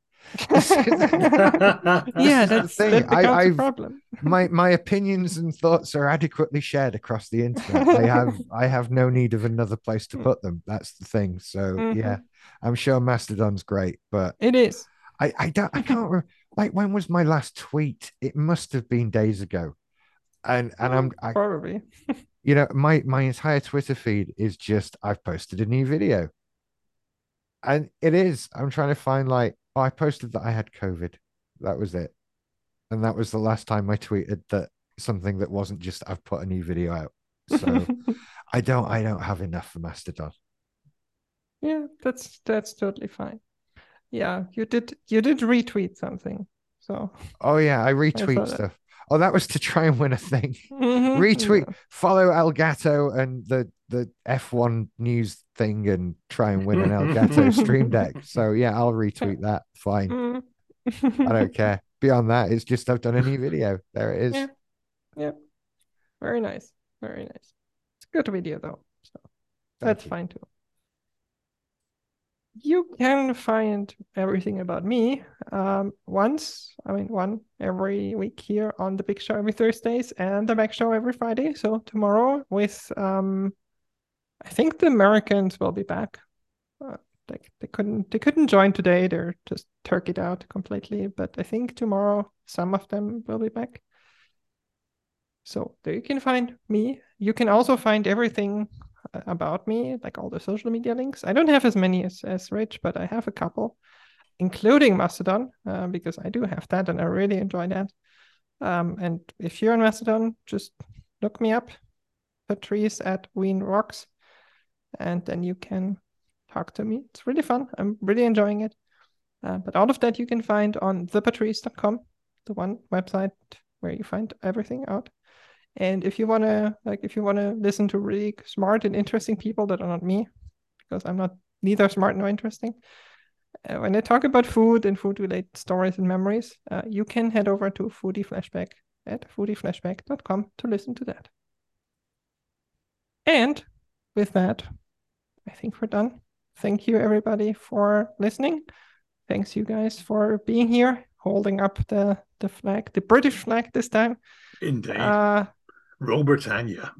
Yeah, that's thing. that becomes I, a I've problem. my my opinions and thoughts are adequately shared across the internet. I have I have no need of another place to put them. That's the thing. So Mhm. yeah, I'm sure Mastodon's great, but It is. I I don't I can't re- like when was my last tweet? It must have been days ago, and and I'm I, Probably. you know my my entire Twitter feed is just I've posted a new video, and it is I'm trying to find like oh I posted that I had COVID, that was it, and that was the last time I tweeted that something that wasn't just I've put a new video out. So I don't I don't have enough for Mastodon. Yeah, that's that's totally fine. Yeah, you did you did retweet something. So Oh yeah, I I retweet saw that. stuff. Oh, that was to try and win a thing. Mhm. Retweet, Yeah. follow Elgato and the the F one news thing and try and win an Elgato Stream Deck. So yeah, I'll retweet that. Fine. Mm. I don't care. Beyond that, it's just I've done a new video. There it is. Yeah. Yeah. Very nice. Very nice. It's a good video though. So Thank that's you. fine too. You can find everything about me um, once, I mean, one every week here on the Big Show every Thursdays and the Mac Show every Friday. So tomorrow with, um, I think the Americans will be back. Uh, they, they couldn't they couldn't join today. They're just turkeyed out completely. But I think tomorrow some of them will be back. So there you can find me. You can also find everything about me, like all the social media links. I don't have as many as, as Rich, but I have a couple, including Mastodon, uh, because I do have that and I really enjoy that. Um, and if you're on Mastodon, just look me up, Patrice at Wien Rocks, and then you can talk to me. It's really fun. I'm really enjoying it. Uh, but all of that you can find on the patrice dot com, the one website where you find everything out. And if you want to, like, if you want to listen to really smart and interesting people that are not me, because I'm not neither smart nor interesting, uh, when I talk about food and food-related stories and memories, uh, you can head over to Foodie Flashback at foodie flashback dot com to listen to that. And with that, I think we're done. Thank you, everybody, for listening. Thanks, you guys, for being here, holding up the, the flag, the British flag this time. Indeed. Uh, Rule Britannia.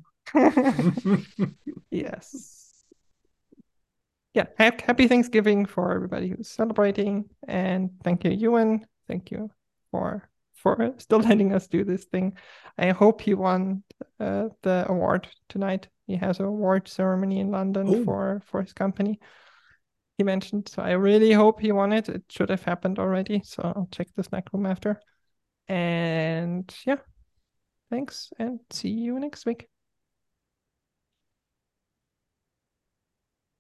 Yes. Yeah, happy Thanksgiving for everybody who's celebrating. And thank you, Ewan. Thank you for for still letting us do this thing. I hope he won uh, the award tonight. He has an award ceremony in London Ooh. for for his company. He mentioned, so I really hope he won it. It should have happened already. So I'll check the Slack room after. And yeah, thanks and see you next week.